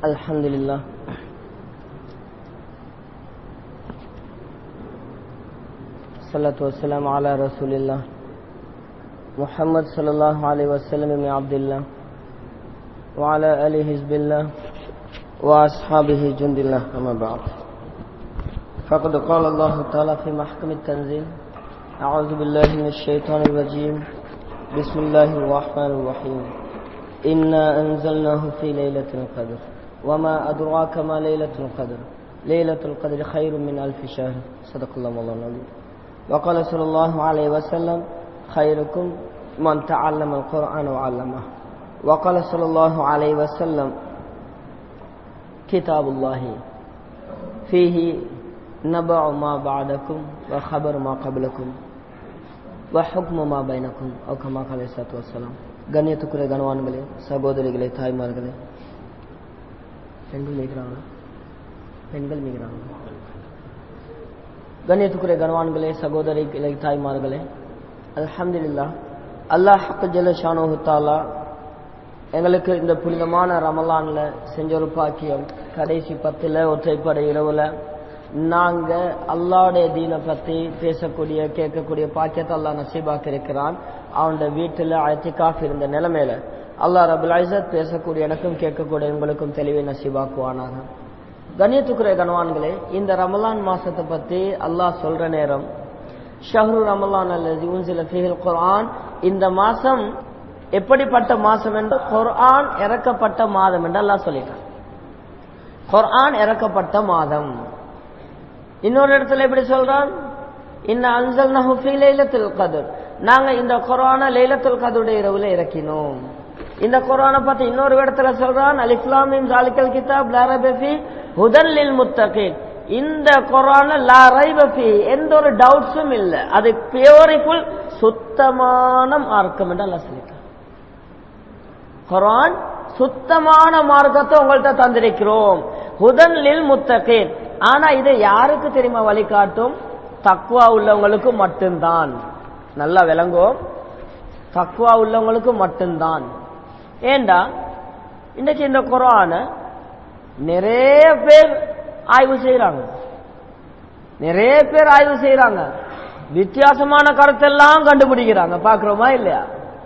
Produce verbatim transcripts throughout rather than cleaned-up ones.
Alhamdulillah. Salatu wassalamu ala Rasulillah Muhammad sallallahu alaihi wasallam ibn Abdullah wa ala alihi hizbillah wa ashabihi jundillah amma ba'd. Faqad qala Allah ta'ala fi mahkamit tanzil a'udzu billahi minash shaitanir rajim. Bismillahir rahmanir rahim. Inna anzalnahu fi lailatul qadr وما أدراك ما ليلة القدر ليلة القدر خير من ألف شهر صدق الله مولانا العظيم. وقال صلى الله عليه وسلم خيركم من تعلم القرآن وعلمه. وقال صلى الله عليه وسلم كتاب الله فيه نبع ما بعدكم وخبر ما قبلكم وحكم ما بينكم أو كما قال عليه الصلاة والسلام. கண்ணியத்துக்குரிய கனவான்களே, சகோதரிகளே, தாய்மார்களே, பெண்கள் மீகிறாங்க பெண்கள் மீகிறாங்க கண்ணியத்துக்குரிய கனவான்களே, சகோதரிகளே, தாய்மார்களே, அல்ஹம்துலில்லாஹ் அல்லாஹ் ஜல்ல ஷானஹு தஆலா எங்களுக்கு இந்த புனிதமான ரமலான்ல செஞ்ச ஒரு பாக்கியம். கடைசி பத்துல ஒற்றைப்படை இரவுல நாங்க அல்லாஹ்வுடைய தீனை பத்தி பேசக்கூடிய கேட்கக்கூடிய பாக்கியத்தை அல்லாஹ் நசீபாக்கி இருக்கிறான். அவனுடைய வீட்டுல இத்திகாஃப் இருந்த நிலைமையில அல்லாஹ் ரபுல் இஸ்ஸத் பேசக்கூடிய எனக்கும் கேட்கக்கூடிய உங்களுக்கும் தெளிவை நசீபாக்குவானாக. கண்ணியத்துக்குரிய கனவான்களே, இந்த ரமலான் மாசத்தை பத்தி அல்லாஹ் சொல்ற நேரம் ஷஹ்ரு ரமலான் அல்லதி உன்சில ஃபீஹில் குர்ஆன், இந்த மாசம் எப்படிப்பட்ட மாசம் என்று குர்ஆன் இறக்கப்பட்ட மாதம் என்று அல்லாஹ் சொல்லிட்டான். குர்ஆன் இறக்கப்பட்ட மாதம். இன்னொரு இடத்துல எப்படி சொல்றான், இன்ன அன்ஸல்னாஹு ஃபீ லைலத்துல் கத்ர், நாங்க இந்த குர்ஆனை லைலத்துல் கத்ருடைய இரவுல இறக்கினோம். இந்த குர்ஆனை பத்தி இன்னொரு இடத்துல சொல்றான், அலிஃப் லாம் மீம் ஸாலிகல் கிதாப் லா ரைப ஃபீ ஹுதல் லில் முத்தகீன், இந்த குர்ஆன்ல லா ரைப ஃபீ எந்த ஒரு டவுட்ஸும் இல்ல, அது பியூரிஃபுல் சுத்தமான மார்க்கம் என்று அல்லாஹ் சொல்லிட்டான். குர்ஆன் சுத்தமான மார்க்கத்தை உங்கள்ட்ட தந்திருக்கிறோம், ஹுதல் லில் முத்தகீன். ஆனா இதை யாருக்கு தெரியுமா வழிகாட்டும்? தக்வா உள்ளவங்களுக்கு மட்டும்தான். நல்லா விளங்கும், தக்வா உள்ளவங்களுக்கு மட்டும்தான். ஏண்டா இன்னைக்கு இந்த குர்ஆன நிறைய பேர் ஆய்வு செய்யறாங்க, நிறைய பேர் ஆய்வு செய்யறாங்க, வித்தியாசமான கருத்தெல்லாம் கண்டுபிடிக்கிறாங்க. பாக்குறோமா இல்லையா?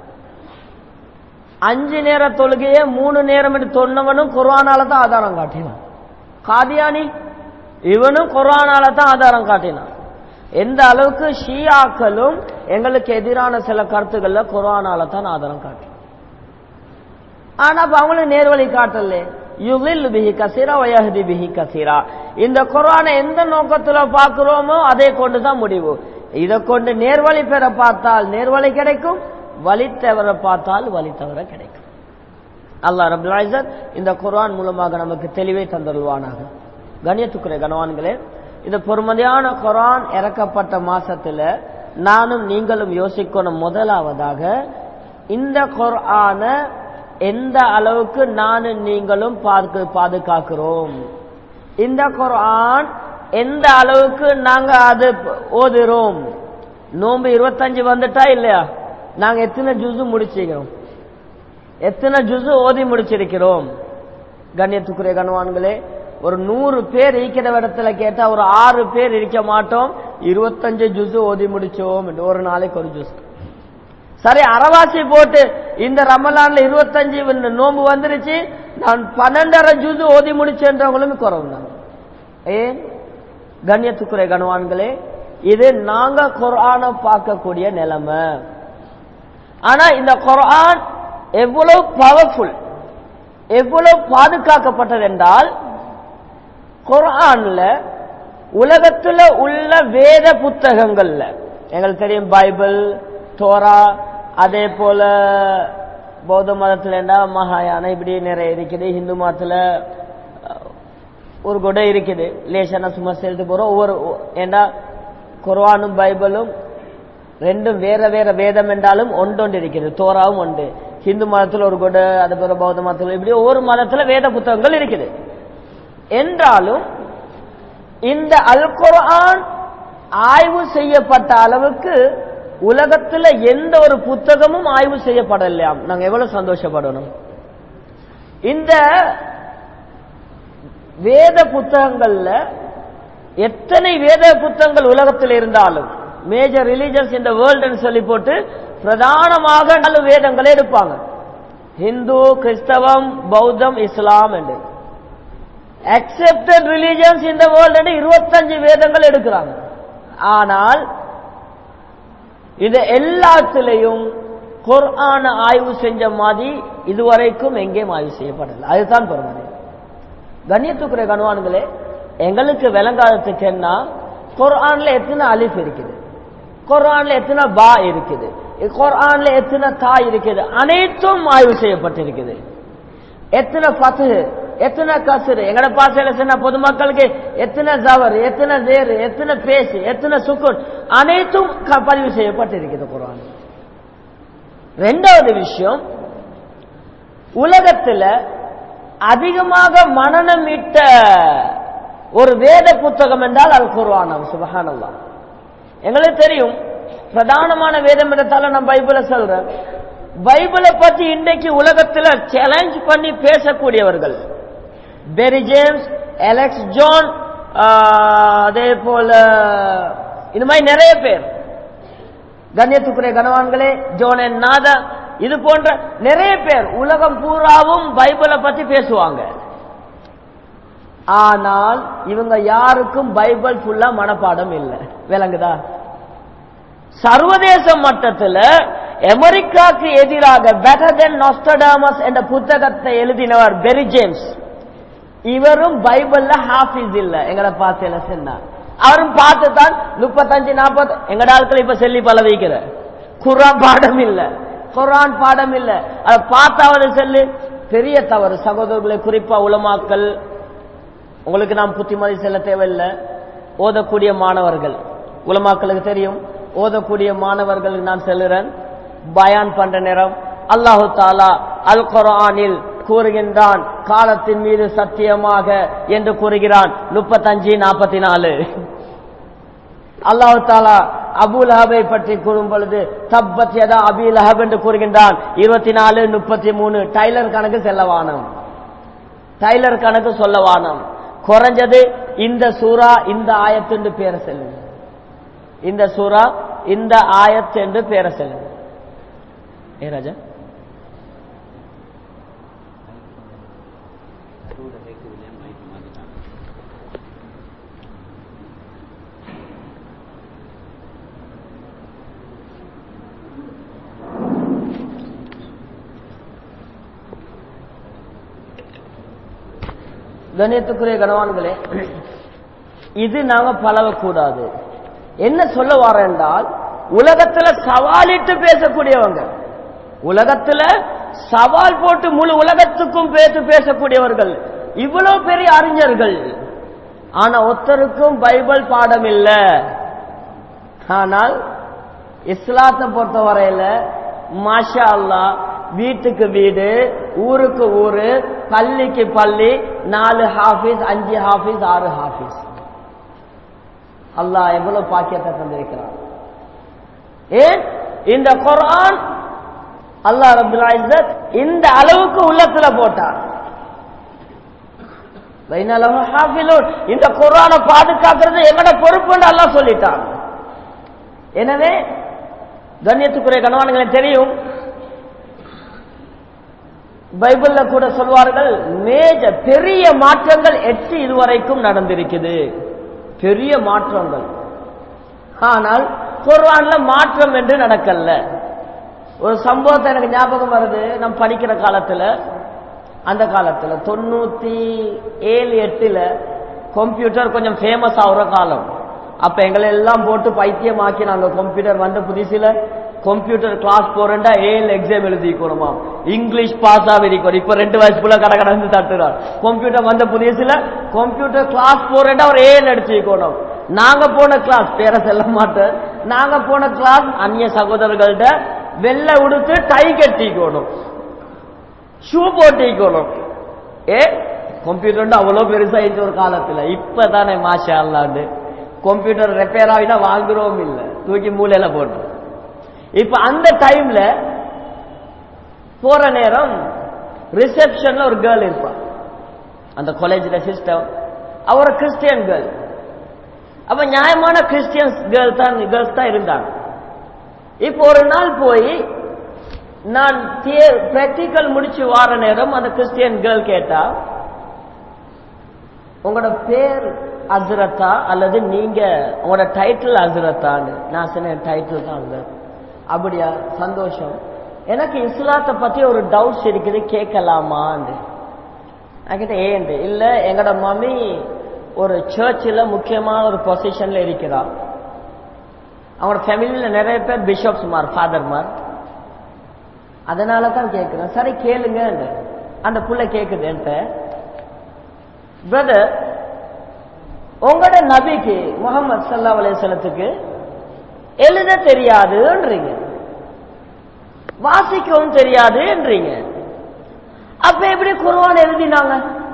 அஞ்சு நேர தொழுகையே மூணு நேரம் என்று சொன்னவனும் குர்ஆனால தான் ஆதாரம் காட்டினான். காதியானி இவனும் குர்ஆனால தான் ஆதாரம் காட்டினான். எந்த அளவுக்கு ஷியாக்களும் எங்களுக்கு எதிரான சில கருத்துக்கள்ல குர்ஆனால தான் ஆதாரம் காட்டினான். ஆனா அவங்களுக்கு நேர்வழி காட்டல. யுகில் பிஹி கஸீரா வ யஹ்தி பிஹி கஸீரா. இந்த குர்ஆனை எந்த நோக்கத்துல பார்க்கிறோமோ அதை கொண்டுதான் முடிவு. இதை கொண்டு நேர்வழி பெற பார்த்தால் நேர்வழி கிடைக்கும், வழி தவற பார்த்தால் வழி தவற கிடைக்கும். அல்லாஹ் ரப்பல் இஸ்ஸத் இந்த குர்ஆன் மூலமாக நமக்கு தெளிவை தந்தருள்வானாக. கண்ணியத்துக்குரிய கனவான்களே, இந்த பொறுமதியான குர்ஆன் இறக்கப்பட்ட மாசத்துல நானும் நீங்களும் யோசிக்கணும். முதலாவதாக இந்த குர்ஆன எந்த அளவுக்கு நானும் நீங்களும் பாதுகாக்கிறோம், இந்த குர்ஆன் எந்த அளவுக்கு நாங்க அது ஓதுறோம். நோன்பு இருபத்தஞ்சு வந்துட்டா இல்லையா, நாங்க எத்தனை ஜுசு முடிச்சிருக்கிறோம், எத்தனை ஜுசு ஓதி முடிச்சிருக்கிறோம். கண்ணியத்துக்குரிய கனவான்களே, ஒரு நூறு பேர் இருக்கிற இடத்துல கேட்டா ஒரு ஆறு பேர் இருக்க மாட்டோம் இருபத்தஞ்சு ஜுசு ஓதி முடிச்சோம் என்று. ஒரு நாளைக்கு ஒரு ஜுஸ். சரி, அறவாசி போட்டு இந்த ரமலான்ல இருபத்தஞ்சு நோம்பு வந்துருச்சு, நான் பன்னெண்டரை ஜுசு ஓதி முடிச்சேன்றவங்களும் குறவு தான். ஏன்? கண்ணியத்துக்குரிய கனவான்களே, இது நாங்க குர்ஆனை பார்க்கக்கூடிய நிலைமை. ஆனா இந்த குர்ஆன் எவ்வளவு பவர்ஃபுல், எவ்வளவு பாதுகாக்கப்பட்டது என்றால், குர்ஆன்ல உலகத்துல உள்ள வேத புத்தகங்கள்ல எங்களுக்கு தெரியும், பைபிள், தோரா, அதே போல பௌத்த மதத்துல மகாயான இப்படி நிறைய இருக்குது. ஹிந்து மதத்துல ஒரு கொடை இருக்குது, லேசான சும்மா செலுத்து போறோம். ஒவ்வொரு ஏண்டா குர்ஆனும் பைபிளும் ரெண்டும் வேற வேற வேதம் என்றாலும் ஒன்றொன்று இருக்குது, தோராவும் உண்டு. ஹிந்து மதத்துல ஒரு கொடை, அது போல பௌத்த மதத்துல இப்படி ஒவ்வொரு மதத்துல வேத புத்தகங்கள் இருக்குது. என்றாலும் இந்த அல் குர்ஆன் ஆய்வு செய்யப்பட்ட அளவுக்கு உலகத்துல எந்த ஒரு புத்தகமும் ஆய்வு செய்யப்படலையாம். நாங்க எவ்வளவு சந்தோஷப்படணும். இந்த வேத புத்தகங்கள்ல எத்தனை வேத புத்தகங்கள் உலகத்தில் இருந்தாலும் மேஜர் ரிலிஜன்ஸ் இந்த வேர்ல்டு சொல்லி போட்டு பிரதானமாக நாலு வேதங்களை எடுப்பாங்க. ஹிந்து, கிறிஸ்தவம், பௌத்தம், இஸ்லாம் என்று அக்செப்டட் ரிலிஜன்ஸ் இந்த வேர்ல்டு என்று இருபத்தஞ்சு வேதங்கள் எடுக்கிறாங்க. ஆனால் இது எல்லாத்திலையும் குர்ஆன ஆய்வு செஞ்ச மாதிரி இதுவரைக்கும் எங்கேயும் ஆய்வு செய்யப்படல. அதுதான் பெருமதி. கண்ணியத்துக்குரிய கணவான்களே, எங்களுக்கு விளங்காததுக்கு என்ன, குர்ஆன்ல எத்தனை அலிஃப் இருக்குது, குர்ஆன்ல எத்தனை பா இருக்குது, குர்ஆன்ல எத்தனை தா இருக்குது, அனைத்தும் ஆய்வு செய்யப்பட்டிருக்குது. எத்தனை ஃபத்ஹ், எத்தனை கஸ்ர், எங்கட பாசையில சொன்ன பொதுமக்களுக்கு எத்தனை ஜவர், எத்தனை ஜேர், எத்தனை பேஸ், எத்தனை சுக்குன், அனைத்தும் பதிவு செய்யப்பட்டிருக்குது குர்ஆன். ரெண்டாவது விஷயம், உலகத்துல அதிகமாக மனநமிட்ட ஒரு வேத புத்தகம் என்றால் அல் குர்ஆன். சுப்ஹானல்லாஹ். எங்களுக்கு தெரியும் பிரதானமான வேதம் என்றால நான் பைபிளை சொல்றேன். பைபிளை பத்தி இன்றைக்கு உலகத்துல சேலஞ்ச் பண்ணி பேசக்கூடியவர்கள் பெரி ஜேம்ஸ், அலெக்ஸ் ஜான், அதே போல இந்த மாதிரி நிறைய பேர், கண்ணியத்துக்குரிய கனவான்களே, ஜோன் என் நாதா, இது போன்ற நிறைய பேர் உலகம் பூராவும் பைபிளை பத்தி பேசுவாங்க. ஆனால் இவங்க யாருக்கும் பைபிள் ஃபுல்லா மனப்பாடம் இல்லை. விளங்குதா? சர்வதேச மட்டத்தில் அமெரிக்காவுக்கு எதிராக பெட்டர் தென் நாஸ்ட்ரடாமஸ் என்ற புத்தகத்தை எழுதினவர் பெரி ஜேம்ஸ். இவரும் பைபிள்ல ஹாஃபிஸ் இல்ல. எங்களை பார்த்து சொன்னார். அவரும் பார்த்துதான் முப்பத்தஞ்சு நாற்பது எங்கட ஆட்கள் இப்ப சொல்லி பல வைக்கிற குர்ஆன் பாடம் இல்ல, குர்ஆன் பாடம் இல்ல, அதை பார்த்தாவது சொல்லு. பெரிய தவறு சகோதரர்களை, குறிப்பா உலமாக்கள். உங்களுக்கு நாம் புத்திமதி செல்ல தேவையில்லை. ஓதக்கூடிய மாணவர்கள், உலமாக்களுக்கு தெரியும், ஓதக்கூடிய மாணவர்களுக்கு நான் சொல்லுறேன், பயான் பண்ற நேரம் அல்லாஹு தாலா அல் குர்ஆனில் கூறுகின்றான், காலத்தின் மீது சத்தியமாக என்று கூறுகிறான். முப்பத்தஞ்சு நாற்பத்தி நாலு அல்லாஹு தாலா அபூ லஹபை பற்றி கூறும் பொழுது தப்பத் யதா அபீ லஹப் என்று கூறுகின்றான். இருபத்தி நாலு முப்பத்தி மூணு டைலர் கணக்கு செல்லவானம், டைலர் கணக்கு சொல்லவானம். குறைஞ்சது இந்த சூரா இந்த ஆயத்து என்று பேர செல்லும், இந்த சூரா இந்த ஆயத்து என்று பேர செல்லும். ஏ ராஜா, கண்ணியத்துக்குரிய கனவான்களே, இது நாங்க பழகக்கூடாது. என்ன சொல்ல வர என்றால், உலகத்துல சவாலிட்டு பேசக்கூடியவங்க, உலகத்துல சவால் போட்டு முழு உலகத்துக்கும் பேசி பேசக்கூடியவர்கள், இவ்வளவு பெரிய அறிஞர்கள். ஆனா ஒருத்தருக்கும் பைபிள் பாடம் இல்ல. ஆனால் இஸ்லாத்தை பொறுத்த வரையில மாஷா அல்லாஹ், வீட்டுக்கு வீடு, ஊருக்கு ஊரு, பள்ளிக்கு பள்ளி, நாலு ஹாஃபிஸ், அஞ்சு ஹாஃபிஸ், ஆறு ஹாஃபிஸ். அல்லாஹ் எவ்வளவு பாக்கியத்தை தந்திருக்கிறார். ஏன் இந்த குர்ஆன் அல்லாஹ் ரப்பல் இஸ்ஸத் இந்த அளவுக்கு உள்ளத்துல போட்டார். வைனலஹு ஹாஃபிலூன், இந்த குர்ஆனை பாதுகாக்கிறது எங்கட பொறுப்பு என்று அல்லாஹ் சொல்லிட்டான். எனவே கண்ணியத்துக்குரிய கணவான்களுக்கு தெரியும், பைபிள்ல கூட சொல்வார்கள், மேஜ பெரிய மாற்றங்கள் எட்டு இதுவரைக்கும் நடந்திருக்குது, பெரிய மாற்றங்கள். ஆனால் குர்ஆன்ல மாற்றம் என்று நடக்கல. ஒரு சம்பவத்தை எனக்கு ஞாபகம் வருது. நம்ம படிக்கிற காலத்துல, அந்த காலத்துல தொண்ணூத்தி ஏழு எட்டுல கம்ப்யூட்டர் கொஞ்சம் ஃபேமஸ் ஆகுற காலம். அப்ப எங்களை எல்லாம் போட்டு பைத்தியமாக்கினாங்க. கம்ப்யூட்டர் வந்த புதுசில கம்ப்யூட்டர் கிளாஸ் போறேன்டா ஏழு எக்ஸாம் எழுதிக்கணுமா, இங்கிலீஷ் பாஸ் ஆகிருக்கணும். இப்ப ரெண்டு வயசுக்குள்ள கடை கடந்து தட்டுறார். கம்ப்யூட்டர் வந்த புதுசுல கம்ப்யூட்டர் கிளாஸ் போறேன்டா ஒரு ஏழு எடுத்துக்கணும். நாங்க போன கிளாஸ், பேர செல்ல மாட்டேன், நாங்க போன கிளாஸ் அந்நிய சகோதரர்கள்ட்ட வெள்ளை உடுத்து டை கட்டிக்கணும், ஷூ போட்டிக்கணும். ஏ கம்ப்யூட்டர் அவ்வளவு பெருசாயிடுச்சு ஒரு காலத்துல. இப்பதானே மாஷா அல்லாண்டு கம்ப்யூட்டர் ரிப்பேர் ஆகினா வாங்குறோம் இல்ல, தூக்கி மூலையில போட்டு. இப்ப அந்த டைம்ல போற நேரம் ரிசப்ஷன்ல ஒரு கேர்ள் இருப்பா. அந்த காலேஜில் சிஸ்டம். அவர் கிறிஸ்டியன் கேர்ள். அப்ப நியாயமான கிறிஸ்டியன் கேர்ள் தான் கேர்ள்ஸ் தான் இருந்தாங்க. இப்போ ஒரு நாள் போய் நான் பிராக்டிக்கல் முடிச்சு வார நேரம் அந்த கிறிஸ்டியன் கேர்ள் கேட்டா, உங்களோட பேர் அஸ்ரத்தா அல்லது நீங்க உங்களோட டைட்டில் அஸ்ரத்தான்னு. நான் சொன்னேன் டைட்டில் தான் அஸ்ரத். அப்படியா, சந்தோஷம். எனக்கு இஸ்லாத்தை பத்தி ஒரு டவுட்ஸ் இருக்குது, கேட்கலாமான்னு. நான் கேட்டேன் ஏன்? இல்ல, எங்கட மம்மி ஒரு சர்ச்சில் முக்கியமான ஒரு பொசிஷன்ல இருக்கிறா. அவங்களோட ஃபேமிலியில நிறைய பேர் பிஷப்ஸ்மார், ஃபாதர்மார். அதனால தான் கேட்கிறேன். சரி கேளுங்க. அந்த புள்ள கேக்குது என்கிட்ட, பிரதர் உங்களோட நபிக்கு முஹம்மது ஸல்லல்லாஹு அலைஹி வஸல்லத்துக்கு எழுத தெரியாதுன்றீங்க, வாசிக்கவும் தெரியாதுன்றீங்க, அப்ப எப்படி குர்ஆன் எழுதினாங்க?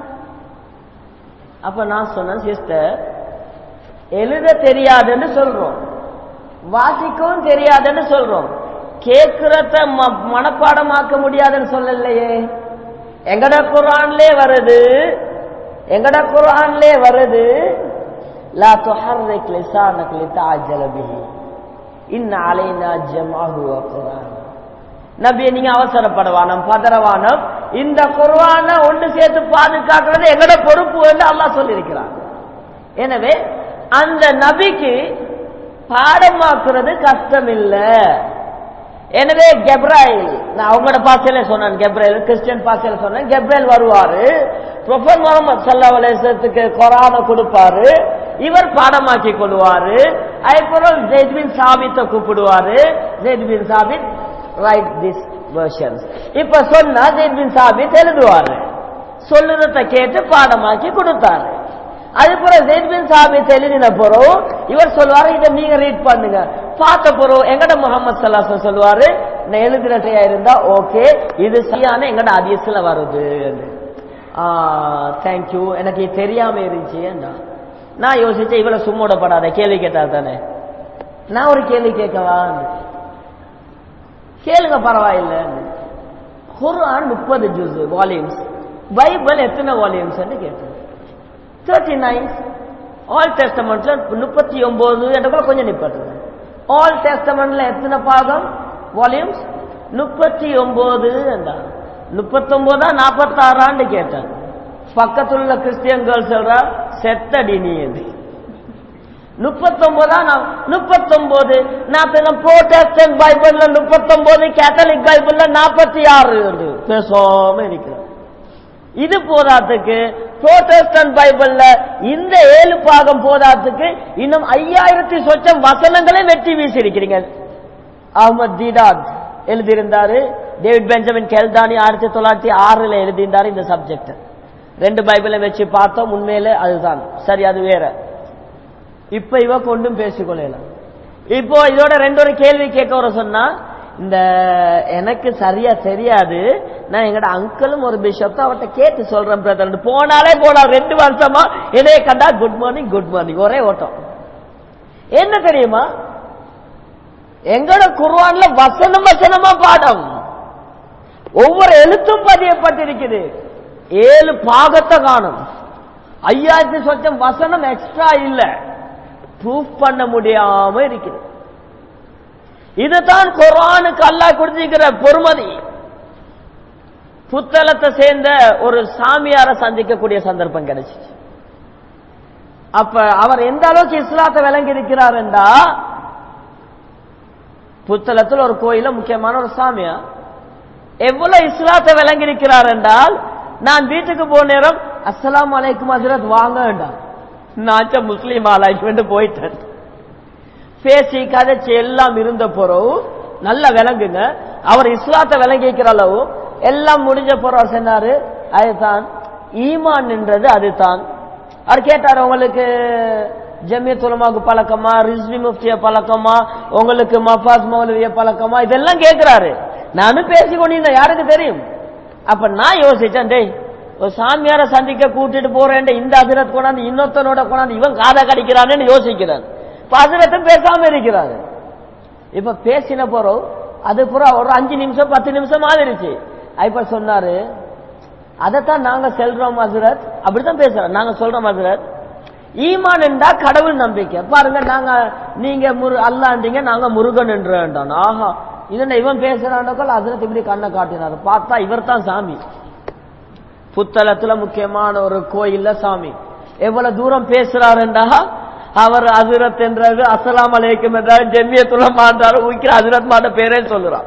அப்ப நான் சொன்னேன், சிஸ்டர் எழுத தெரியாதுன்னு சொல்றோம், வாசிக்கவும் தெரியாதுன்னு சொல்றோம், கேட்கிறத மனப்பாடமாக்க முடியாதுன்னு சொல்லலையே. எங்கட குர்ஆன்லே வருது, எங்கட குர்ஆன்லே வருது, லா துஹர்ரிக் லிசானக லிதஅஜல பிஹி இன் அலைனா ஜம்அஹு வ குர்ஆன். நபியே நீங்க அவசரப்படவானம், பதறவானம், இந்த குர்ஆனை ஒன்று சேர்த்து பாதுகாக்கிறது எங்கட பொறுப்பு என்று அல்லாஹ் சொல்லியிருக்கிறார். எனவே அந்த நபிக்கு பாடமாக்குறது கஷ்டம் இல்ல. எனவே கெப்ராயில், நான் அவங்களோட பாசையில சொன்னேன், கெப்ராயில் கிறிஸ்டியன் பாசையில சொன்னேன், கெப்ராயில் வருவாரு, ப்ரொஃபட் முஹம்மது ஸல்லல்லாஹு அலைஹி வஸல்லத்துக்கு குர்ஆனை கொடுப்பாரு, இவர் பாடமாக்கி கொள்வாரு. அதுக்கப்புறம் ஸைத் பின் சாபித்தை கூப்பிடுவாரு, ஸைத் பின் சாபித் ரைட் திஸ் வெர்ஷன்ஸ். இப்ப சொன்னா ஸைத் பின் சாபித் எழுதுவாரு, சொல்லுறத கேட்டு பாடமாக்கி கொடுத்தாரு. அதுக்கப்புறம் ஸைத் பின் சாபித் எழுதின பிறகு இவர் சொல்லுவாரு, இதை நீங்க ரீட் பண்ணுங்க. பார்த்த பிறகு எங்கட முஹம்மது ஸல்லல்லாஹு அலைஹி வஸல்லம் சொல்லுவாரு, நான் எழுதுறதையா இருந்தா ஓகே, இது சரியான எங்கட ஹதீஸ்ல வருது. தேங்க்யூ, எனக்கு தெரியாம இருந்துச்சு. நான் யோசிச்சேன், இவ்வளவு சும்மோடப்படாத, கேள்வி கேட்டா தானே. நான் ஒரு கேள்வி கேட்கவா? கேளுங்க, பரவாயில்லை. குர்ஆன் முப்பது ஜுஸ் வால்யூம்ஸ், பைபிள் எத்தனை வால்யூம்ஸ் கேட்டேன். Thirty nine. ஆல் டெஸ்டமெண்ட்ல முப்பத்தி ஒன்பது கூட கொஞ்சம் நிப்பட்டு. ஆல் டெஸ்டமெண்ட்ல எத்தனை பாகம் வால்யூம்ஸ்? முப்பத்தி ஒன்பது. முப்பத்தி ஒன்பதா நாற்பத்தி ஆறாண்டு கேட்டேன். பக்கத்தில் உள்ள கிறிஸ்டியன் கேர்ள் சொல்றா, செத்தடி நீ. முப்பத்தி ஒன்பதா? முப்பத்தி ஒன்பது. நான் புரோட்டஸ்டன்ட் பைபிள்ல முப்பத்தி ஒன்பது, கேத்தலிக் பைபிள்ல நாற்பத்தி ஆறு பேசாம இருக்கிறேன். இது போதாத்துக்கு புரோட்டஸ்டன்ட் பைபிள்ல இந்த ஏழு பாகம் போதாத்துக்கு இன்னும் ஐயாயிரத்தி சொச்சம் வசனங்களை வெட்டி வீசி இருக்கிறீங்க. அஹ்மத் தீதாத் எழுதியிருந்தாரு, டேவிட் பெஞ்சமின் கெல்தானி ஆயிரத்தி தொள்ளாயிரத்தி ஆறுல எழுதியிருந்தாரு இந்த சப்ஜெக்ட். ரெண்டு பைபிளை வச்சு பார்த்தோம், உண்மையில அதுதான் சரி, அது வேற. இப்ப இவ கொண்டும் பேசிக்கொள்ளலாம். இப்போ இதோட ரெண்டு ஒரு கேள்வி கேட்க வர சொன்னா, இந்த எனக்கு சரியா தெரியாது, நான் எங்கட அங்கிளும் ஒரு பிஷப் தான், அவர்கிட்ட கேட்டு சொல்றேன் பிரதர். போனாலே போனா ரெண்டு வருஷமா என்னைய கண்டா குட் மார்னிங் குட் மார்னிங் ஒரே ஓட்டம். என்ன தெரியுமா, எங்கட குர்ஆன்ல வசனம் வசனமா பாடம், ஒவ்வொரு எழுத்தும் பதியப்பட்டிருக்குது. ஏழு பாகத்தை காணும், ஐயாயிரத்தி சொச்சம் வசனம் எக்ஸ்ட்ரா இல்ல, ப்ரூஃப் பண்ண முடியாம இருக்குது. இதுதான் குர்ஆனுக்கு அல்லாஹ் கொடுத்திருக்கிற பொறுமதி. புத்தளத்தை சேர்ந்த ஒரு சாமியார சந்திக்கக்கூடிய சந்தர்ப்பம் கிடைச்சிச்சு. அப்ப அவர் எந்த அளவுக்கு இஸ்லாத்தை விளங்கி இருக்கிறார் என்றா, புத்தளத்தில் ஒரு கோயில முக்கியமான ஒரு சாமியா எவ்வளவு இஸ்லாத்தை விளங்கி இருக்கிறார் என்றால், நான் வீட்டுக்கு போன நேரம் அஸ்ஸலாமு அலைக்கும் ஹஜ்ரத் வாங்க வேண்டாம், நான் முஸ்லீம் ஆளாய்க்கு போயிட்டேன். பேசி கதைச்சு எல்லாம் இருந்த பிறகு நல்லா விளங்குங்க, அவர் இஸ்லாத்தை விளங்கி இருக்கிற அளவு எல்லாம் முடிஞ்ச பிறகு சொன்னாரு, அதுதான் ஈமான் என்றது அதுதான். அவர் கேட்டார், உங்களுக்கு ஜமியத் உலமாவுக்கு பழக்கமா, ரிஸ்வி முஃப்திய பழக்கமா, உங்களுக்கு மஃபாஸ் மௌலவிய பழக்கமா, இதெல்லாம் கேட்கிறாரு. நானும் பேசிக்கொண்டிருந்தேன், யாருக்கு தெரியும். அப்ப நான் யோசிச்சேன், டேய் ஒரு சாமியார சந்திக்க கூட்டிட்டு போறேன், இந்த ஹஜ்ரத் கொண்டாந்து இன்னொருத்தனோட கொண்டாந்து இவன் காதை கடிக்கிறான்னு யோசிக்கிறான். ஹஜ்ரத்தும் பேசாம இருக்கிறாரு. இப்ப பேசின போறோம், அது பூரா ஒரு அஞ்சு நிமிஷம் பத்து நிமிஷம் ஆகிருச்சு. இப்ப சொன்னாரு, அதைத்தான் நாங்க செல்றோம் ஹஸ்ரத், அப்படித்தான் பேசுறோம். நாங்க சொல்றோம் ஹஸ்ரத், ஈமான் என்றா கடவுள் நம்பிக்கை. பாருங்க, நாங்க நீங்க முரு அல்லாண்டீங்க, நாங்க முருகன் என்றோம். ஆஹா, இதென்ன இவன் பேசுறாண்டோக்கள் ஹஸ்ரத் இப்படி கண்ணை காட்டினாரு. பார்த்தா இவர் தான் சாமி. புத்தளத்துல முக்கியமான ஒரு கோயில்ல சாமி. எவ்வளவு தூரம் பேசுறாருண்டா, அவர் ஹஸ்ரத் என்றது அஸ்ஸலாமு அலைக்கும் என்றாரு, ஜெமியத்துல் உலமா என்றாரு, உயிக்கிற ஹஸ்ரத் மாட்ட பேரே சொல்லுறான்.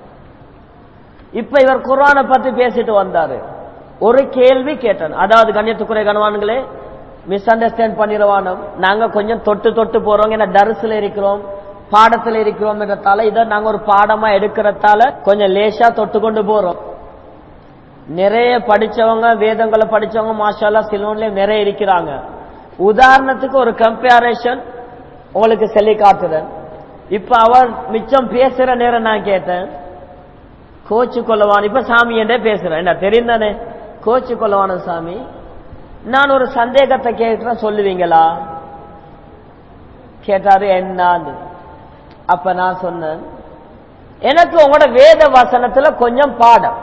இப்ப இவர் குர்ஆனை பத்தி பேசிட்டு வந்தாரு. ஒரு கேள்வி கேட்டேன். அதாவது கண்ணியத்துக்குரிய கணவான்களே, மிஸ் அண்டர்ஸ்டாண்ட் பண்ணிடுவானோம். நாங்க கொஞ்சம் தொட்டு தொட்டு போறோம், ஏன்னா தரிசுல இருக்கிறோம், பாடத்துல இருக்கிறோம் என்றதால இதை நாங்க ஒரு பாடமா எடுக்கிறதால கொஞ்சம் லேசா தொட்டு கொண்டு போறோம். நிறைய படிச்சவங்க, வேதங்களை படிச்சவங்க மாஷா அல்லாஹ் சிலோன்ல நிறைய இருக்கிறாங்க. உதாரணத்துக்கு ஒரு கம்பேரிசன் உங்களுக்கு சொல்லி காட்டுறேன். இப்ப அவர் மிச்சம் பேசுற நேரம் நான் கேட்டேன், கோச்சு கொள்ளவான் இப்ப சாமி என்றே பேசுறேன், என்ன தெரியும் தானே, கோச்சு கொள்ளவான சாமி, நான் ஒரு சந்தேகத்தை கேட்கிறேன் சொல்லுவீங்களா கேட்டாரு. என்னான்னு அப்ப நான் சொன்னேன், எனக்கு உங்களோட வேத வசனத்துல கொஞ்சம் பாடம்,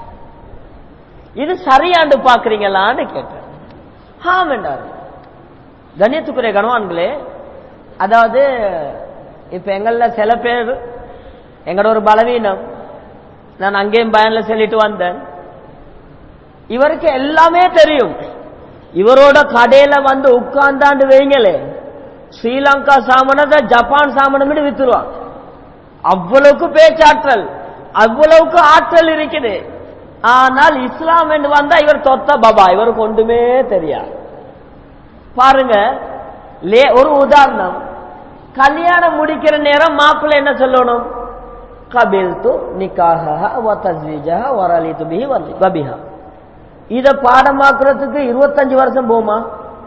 இது சரியாண்டு பாக்குறீங்களான்னு கேட்டேன். ஆம் என்றாரு. கண்ணியத்துக்குரிய கணவான்களே, அதாவது இப்ப எங்கள சில பேர், எங்களோட ஒரு பலவீனம், நான் அங்கேயும் பயன்ல சொல்லிட்டு வந்தேன், இவருக்கு எல்லாமே தெரியும். இவரோட கடையில வந்து உட்கார்ந்தாண்டு வைங்களே, ஸ்ரீலங்கா சாமனத்தை ஜப்பான் சாமனம் வித்துருவான். அவ்வளவுக்கு பேச்சாற்றல், அவ்வளவுக்கு ஆற்றல் இருக்குது. ஆனால் இஸ்லாம் என்று வந்தா இவர் தொத்த பாபா, இவருக்கு ஒன்றுமே தெரியாது. பாருங்க, ஒரு உதாரணம், கல்யாணம் முடிக்கிற நேரம் மாப்பிள்ளை என்ன சொல்லணும், கபில்து நிக்காஹஹா வ தஸ்வீஜஹா வ ரலிது பிஹி வ பிஹா. இத பாடமாக்குறதுக்கு இருபத்தஞ்சு வருஷம் போமா?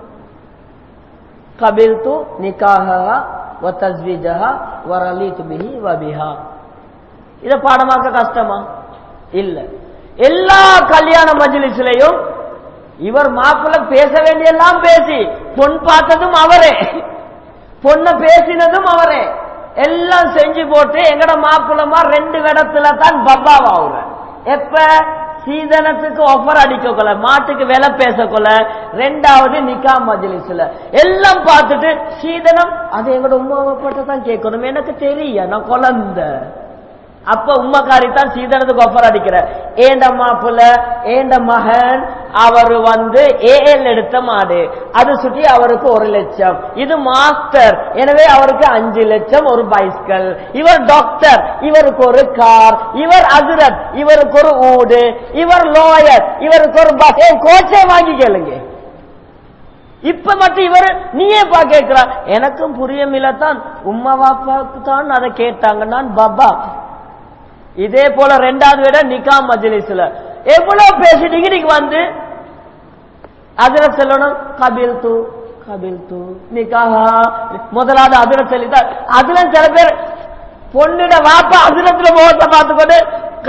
கபில்து நிக்காஹஹா வ தஸ்வீஜஹா வ ரலிது பிஹி வ பிஹா. இத பாடமாக்க கஷ்டமா? இல்ல. எல்லா கல்யாண மஜ்லிஸ்லயும் இவர் மாப்பிள்ளை பேச வேண்டியெல்லாம் பேசி, பொன் பார்த்ததும் அவரே, பொண்ண பேசினதும் அவரே, எல்லாம் செஞ்சு போட்டு எங்கட மாப்பிள்ளமா ரெண்டு இடத்துல தான் பப்பாவாவுற. எப்ப சீதனத்துக்கு ஆஃபர் அடிக்கொள்ள, மாட்டுக்கு விலை பேசக்கொள்ள, ரெண்டாவது நிக்கா மஜ்லிஸ்ல எல்லாம் பார்த்துட்டு சீதனம் அது எங்கட உமாவை பட்ட தான் கேட்கணும், எனக்கு தெரிய நான் குழந்தை. அப்ப உம்மக்காரி தான் சீதனத்துக்கு ஆஃபர் அடிக்கிற. ஏண்ட மாப்பிள்ள, ஏண்ட மகன், அவர் வந்து ஏஎல் எடுத்த மாடு, அது சுற்றி அவருக்கு ஒரு லட்சம், இது மாஸ்டர், எனவே அவருக்கு அஞ்சு லட்சம் ஒரு பைஸ்கல். இவர் டாக்டர், இவருக்கு ஒரு கார். இவர் அஜரத், இவருக்கு ஒரு ஊடு. இவர் லோயர், இவருக்கு ஒரு பஸ். கோச்சே வாங்கி கேளுங்க. இப்ப மட்டும் இவர் நீயே பா கேட்கிறா, எனக்கும் புரியமில்லத்தான், உம்மா பாப்பாக்கு தான் அதை கேட்டாங்க, நான் பாபா. இதே போல ரெண்டாவது விட நிக்கா மஜ்லிஸ்ல எவ்வளவு பேசிட்டீங்க, நீங்க வந்து அதுல சொல்லணும் கபில் தூ கபில் தூ நிக்காஹா. முதலாவது அதுல சொல்லிட்டா, அதுல சில பேர் பொண்ணுட வாப்பா அதுலத்துல முகத்தை பார்த்துக்கொண்டு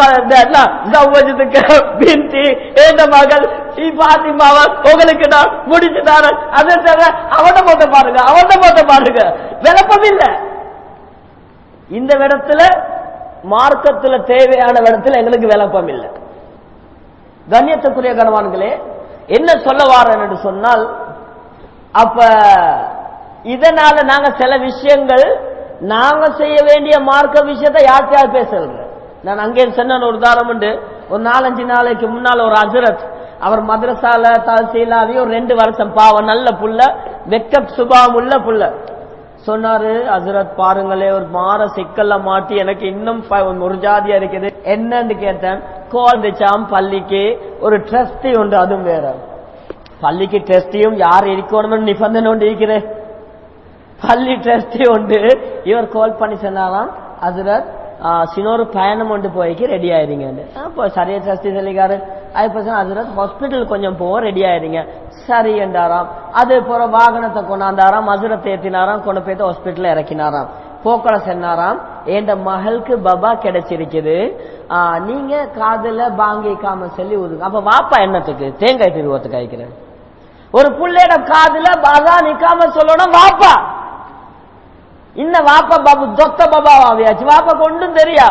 மகள் பாத்திமாவா உங்களுக்கு நான் முடிச்சுட்டாரு, அதை தவிர அவன மொத்த பாருங்க, அவன மொத்த பாருங்க, விளப்பம் இல்ல. இந்த இடத்துல மார்க்கத்துல தேவையான இடத்துல எங்களுக்கு விளப்பம் இல்லை. கண்ணியத்துக்குரிய கணவான்களே, என்ன சொல்ல வாரேன் என்று சொன்னால், அப்ப இதனால நாங்க சில விஷயங்கள் நாங்க செய்ய வேண்டிய மார்க்க விஷயத்தை யார் யார் பேசுறது. நான் அங்கே சொன்ன ஒரு உதாரணம் உண்டு. ஒரு நாலஞ்சு நாளைக்கு முன்னால் ஒரு அஜரத், அவர் மദ്രസാல தஹ்சீலாவி ஒரு ரெண்டு வருஷம் பாவம், நல்ல புள்ள, வெக்கப் சுபாவம் உள்ள புள்ள, சொன்னாரு, ஹஸ்ரத் பாருங்களே ஒரு மாற சிக்கல்ல மாட்டி எனக்கு இன்னும் ஒரு ஜாதியா இருக்குது. என்னன்னு கேட்டேன். கோல்ச்சாம் பள்ளிக்கு ஒரு ட்ரஸ்டி உண்டு, அதுவும் வேற பள்ளிக்கு ட்ரஸ்டியும் யார் இருக்கணும் நிபந்தனை உண்டு இருக்கிறேன், பள்ளி ட்ரஸ்டி உண்டு. இவர் கால் பண்ணி சொன்னாராம், ஹஸ்ரத் சின்னொரு பயணம் கொண்டு போய்க்கு ரெடி ஆயிருங்க. சரியா ட்ரஸ்டி சொல்லிக்காரு. அதுபோல ஹஸ்ரத் ஹாஸ்பிட்டல் கொஞ்சம் போக ரெடி ஆயிருங்க. சரி என்றாராம். அது போற வாகனத்தை கொண்டாந்தாராம், ஹஸ்ரத் ஏத்தினாராம், கொண்டு போயிட்டு ஹாஸ்பிட்டல் இறக்கினாராம். போக்கல சொன்னாராம், என் மகளுக்கு பபா கிடைச்சிருக்குது, நீங்க காதுல பாங்கிக்காம சொல்லி ஊதுங்க. அப்ப வாப்பா என்னத்துக்கு தேங்காய் திருவத்துக்கு காய்க்கிறேன். ஒரு புள்ளையோட காதுல பாதா நிக்காம சொல்லணும் வாப்பா. இன்ன வாப்பா பாபு தொத்த பாபா ஆவியாச்சு, வாப்பா கொண்டும் தெரியா.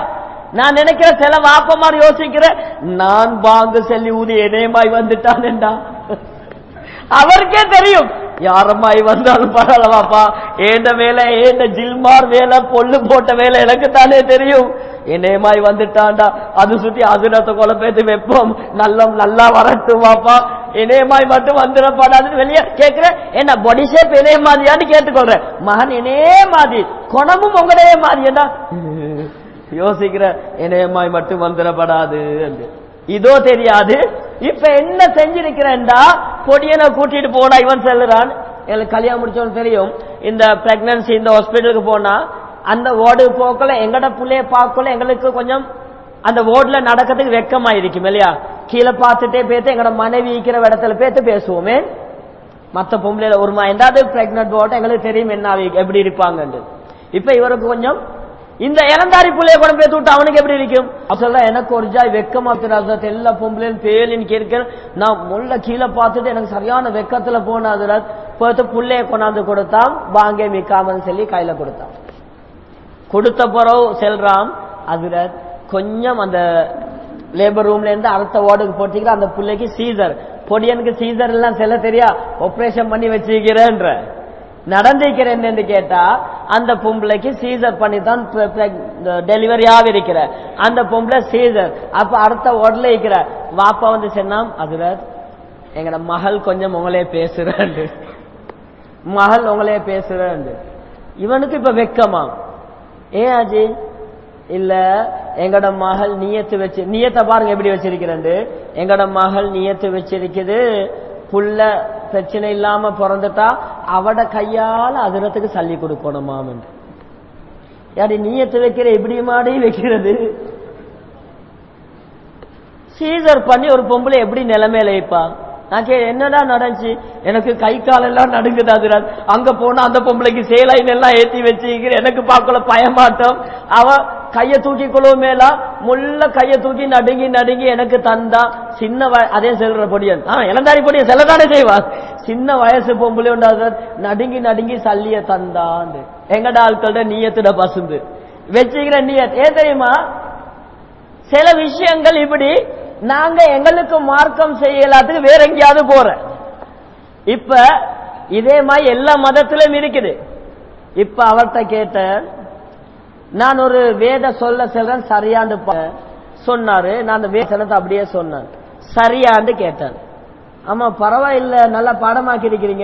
நான் நினைக்கிற சில வாப்பமார் யோசிக்கிற நான் பாங்கு செல்லி ஊதி என்னேமாய் வந்துட்டான்டா. அவருக்கே தெரியும் யாரம்மாய் வந்தாலும் பரவாயில்லவாப்பா, ஏண்ட வேலை ஏண்ட ஜில்மார் வேலை பொல்லு போட்ட வேலை எனக்கு தானே தெரியும். என்னேமாய் வந்துட்டான்டா, அது சுத்தி அதுரத்தை கொலை பேத்து வைப்போம், நல்ல நல்லா வரட்டும் வாப்பா, என்னேமாய் மட்டும் வந்துடப்படாதுன்னு வெளியே கேட்கிற. என்ன பொடி ஷேப் என்னே மாதிரியான்னு கேட்டுக்கொள்றேன். மகன் என்னே மாதிரி, குணமும் உங்களே மாதிரியா யோசிக்கிற. என்னேமாய் மட்டும் வந்துடப்படாது. இதோ தெரியாது. இப்ப என்ன செஞ்சிருக்கிறேன்டா, பொடியனை கூட்டிட்டு போனா இவன் செல்லுறான். எனக்கு கல்யாணம் முடிச்சவன் தெரியும். இந்த பிரெக்னன்சி இந்த ஹாஸ்பிட்டலுக்கு போனா அந்த வார்டு போக்கல எங்கட புள்ளைய பார்க்கல எங்களுக்கு கொஞ்சம் அந்த வார்டுல நடக்கிறதுக்கு வெக்கமா இருக்கும் இல்லையா. கீழே பார்த்துட்டே பேத்து எங்கட மனைவி இருக்கிற இடத்துல பேத்து பேசுவோமே. மத்த பொம்பளையில ஒரு எந்தாவது பிரெக்னன்ட் வார்டு எங்களுக்கு தெரியும் என்ன எப்படி இருப்பாங்க. இப்ப இவருக்கு கொஞ்சம் இந்த இளந்தாரி புள்ளைய கூட பேத்து விட்டு அவனுக்கு எப்படி இருக்கும். சொல்ல எனக்கு ஒரு ஜாய் வெக்கமா தெரியாது. எல்லா பொம்பளையும் பேலின்னு கேட்க நான் முள்ள கீழே பார்த்துட்டு எனக்கு சரியான வெக்கத்துல போனாது. பார்த்து புள்ளைய கொண்டாந்து கொடுத்தான். வாங்க மிக்காமன்னு சொல்லி கையில கொடுத்தான். கொடுத்த பிறகு செல்றான். அதுல கொஞ்சம் அந்த லேபர் ரூம்ல இருந்து அடுத்த வார்டுக்கு போட்டீங்க. அந்த பிள்ளைக்கு சீசர், பொடியனுக்கு சீசர் எல்லாம் செல்ல தெரியா, ஆபரேஷன் பண்ணி வச்சிருக்கிறேன்ற நடந்திருக்கிறேன் என்று கேட்டா அந்த பொம்பளைக்கு சீசர் பண்ணி தான் டெலிவரியாக இருக்கிற அந்த பொம்பளை சீசர். அப்ப அடுத்த வார்டுல இருக்கிற வாப்பா வந்து சொன்னாம், அதுல எங்கட மகள் கொஞ்சம் உங்களே பேசுறேன், மகள் உங்களே பேசுறேன். இவனுக்கு இப்ப வெக்கமா. ஏன் ஆஜி? இல்ல எங்கட மகள் நியத்து வச்சு, நியத்தை பாருங்க எப்படி வச்சிருக்கிறேன். எங்கட மகள் நியத்து வச்சிருக்குது, புள்ள பிரச்சனை இல்லாம பிறந்துட்டா அவட கையால அதிரத்துக்கு சல்லி கொடுக்கணுமாம். யாரு நியத்து வைக்கிற எப்படி மாடி வைக்கிறது? சீசர் பண்ணி ஒரு பொம்பளை எப்படி நிலைமையில வைப்பா? நான் கே என்னடா நடந்துச்சு? எனக்கு கை காலெல்லாம் நடுங்குது. அதுராது அங்க போனா அந்த பொம்பளைக்கு சேலைன் எல்லாம் ஏற்றி வச்சுக்கிற எனக்கு பார்க்கல பயமாட்டம். அவ கைய தூக்கி கொள்ளும் மேலா முள்ள கைய தூக்கி நடுங்கி நடுங்கி எனக்கு தந்தா. சின்ன வய அதே செல்ற பொடியன் இளந்தாரி பொடியன் செல்லதானே செய்வான். சின்ன வயசு பொம்பளை உண்டாத நடுங்கி நடுங்கி சல்லிய தந்தாண்டு. எங்கட ஆட்கள்ட நீயத்துட பசுந்து வச்சுக்கிற நீயத் ஏன் தெரியுமா? சில விஷயங்கள் இப்படி நாங்க எங்களுக்கு மார்க்கம் செய்யலாத்துக்கு வேற எங்கேயாவது போற. இப்ப இதே மாதிரி எல்லா மதத்திலும் இருக்குது. இப்ப அவர்கிட்ட கேட்ட நான் ஒரு வேத சொல்ல செல்றேன் சரியாண்டு சொன்னாரு. நான் அந்த வேதத்தை அப்படியே சொன்னேன். சரியாண்டு கேட்டேன். ஆமா பரவாயில்ல நல்லா பாடமாக்கி இருக்கிறீங்க.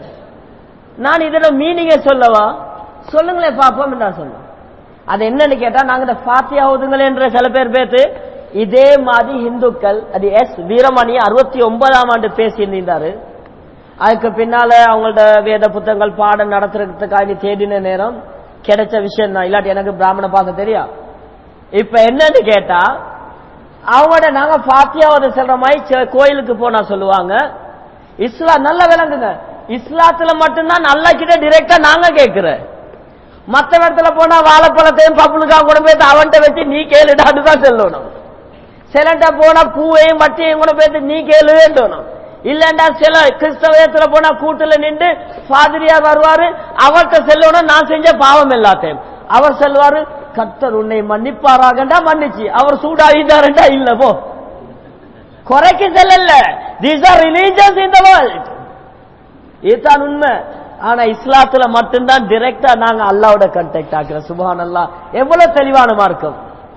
நான் இதுல மீனிங்க சொல்லவா? சொல்லுங்களேன் பாப்போம் நான் சொன்னேன். அது என்னன்னு கேட்டா நாங்க இந்த ஃபாத்தியா ஓதுங்களே என்ற சில பேர் பேத்து இதே மாதிரி இந்துக்கள் அது எஸ் வீரமணி அறுபத்தி ஒன்பதாம் ஆண்டு பேசியிருந்தாரு. அதுக்கு பின்னால அவங்களோட வேத புத்தகங்கள் பாடம் நடத்துறதுக்காக தேடின நேரம் கிடைச்ச விஷயம் தான். இல்லாட்டி எனக்கு பிராமண பாசம் தெரியும். இப்ப என்னன்னு கேட்டா அவங்களோட நாங்க ஃபாத்தியாவது சொல்ற மாதிரி கோயிலுக்கு போனா சொல்லுவாங்க இஸ்லாம் நல்ல விளங்குங்க. இஸ்லாத்துல மட்டும்தான் நல்லா கிட்ட டிரெக்டா நாங்க கேட்கிறேன். மற்ற இடத்துல போனா வாழைப்பழத்தையும் பப்புளுக்கா கூட போய் அவன்கிட்ட வச்சு நீ கேளுடான்னு தான் சொல்லணும். சிலட்ட போனா பூவையும் மட்டியையும் கூட போய் நீ கேளுவேண்டணும். இல்லண்டா சில கிறிஸ்தவத்துல போனா கூட்டுல நின்று பாதிரியா வருவாரு. அவர்கிட்ட செல்லணும் நான் செஞ்ச பாவம் எல்லாத்தையும். அவர் செல்வாரு கர்த்தர் உன்னை மன்னிப்பாராகண்டா மன்னிச்சு அவர் சூடாகிட்டாருண்டா இல்ல போ குறைக்கு செல்லல. These are religions in the world. இதுதான் உண்மை. ஆனா இஸ்லாத்துல மட்டும்தான் டைரக்டா நாங்க அல்லாஹ்வோட கான்டாக்ட் ஆக்குறோம். சுப்ஹானல்லாஹ் எவ்வளவு தெளிவான மார்க்கம்.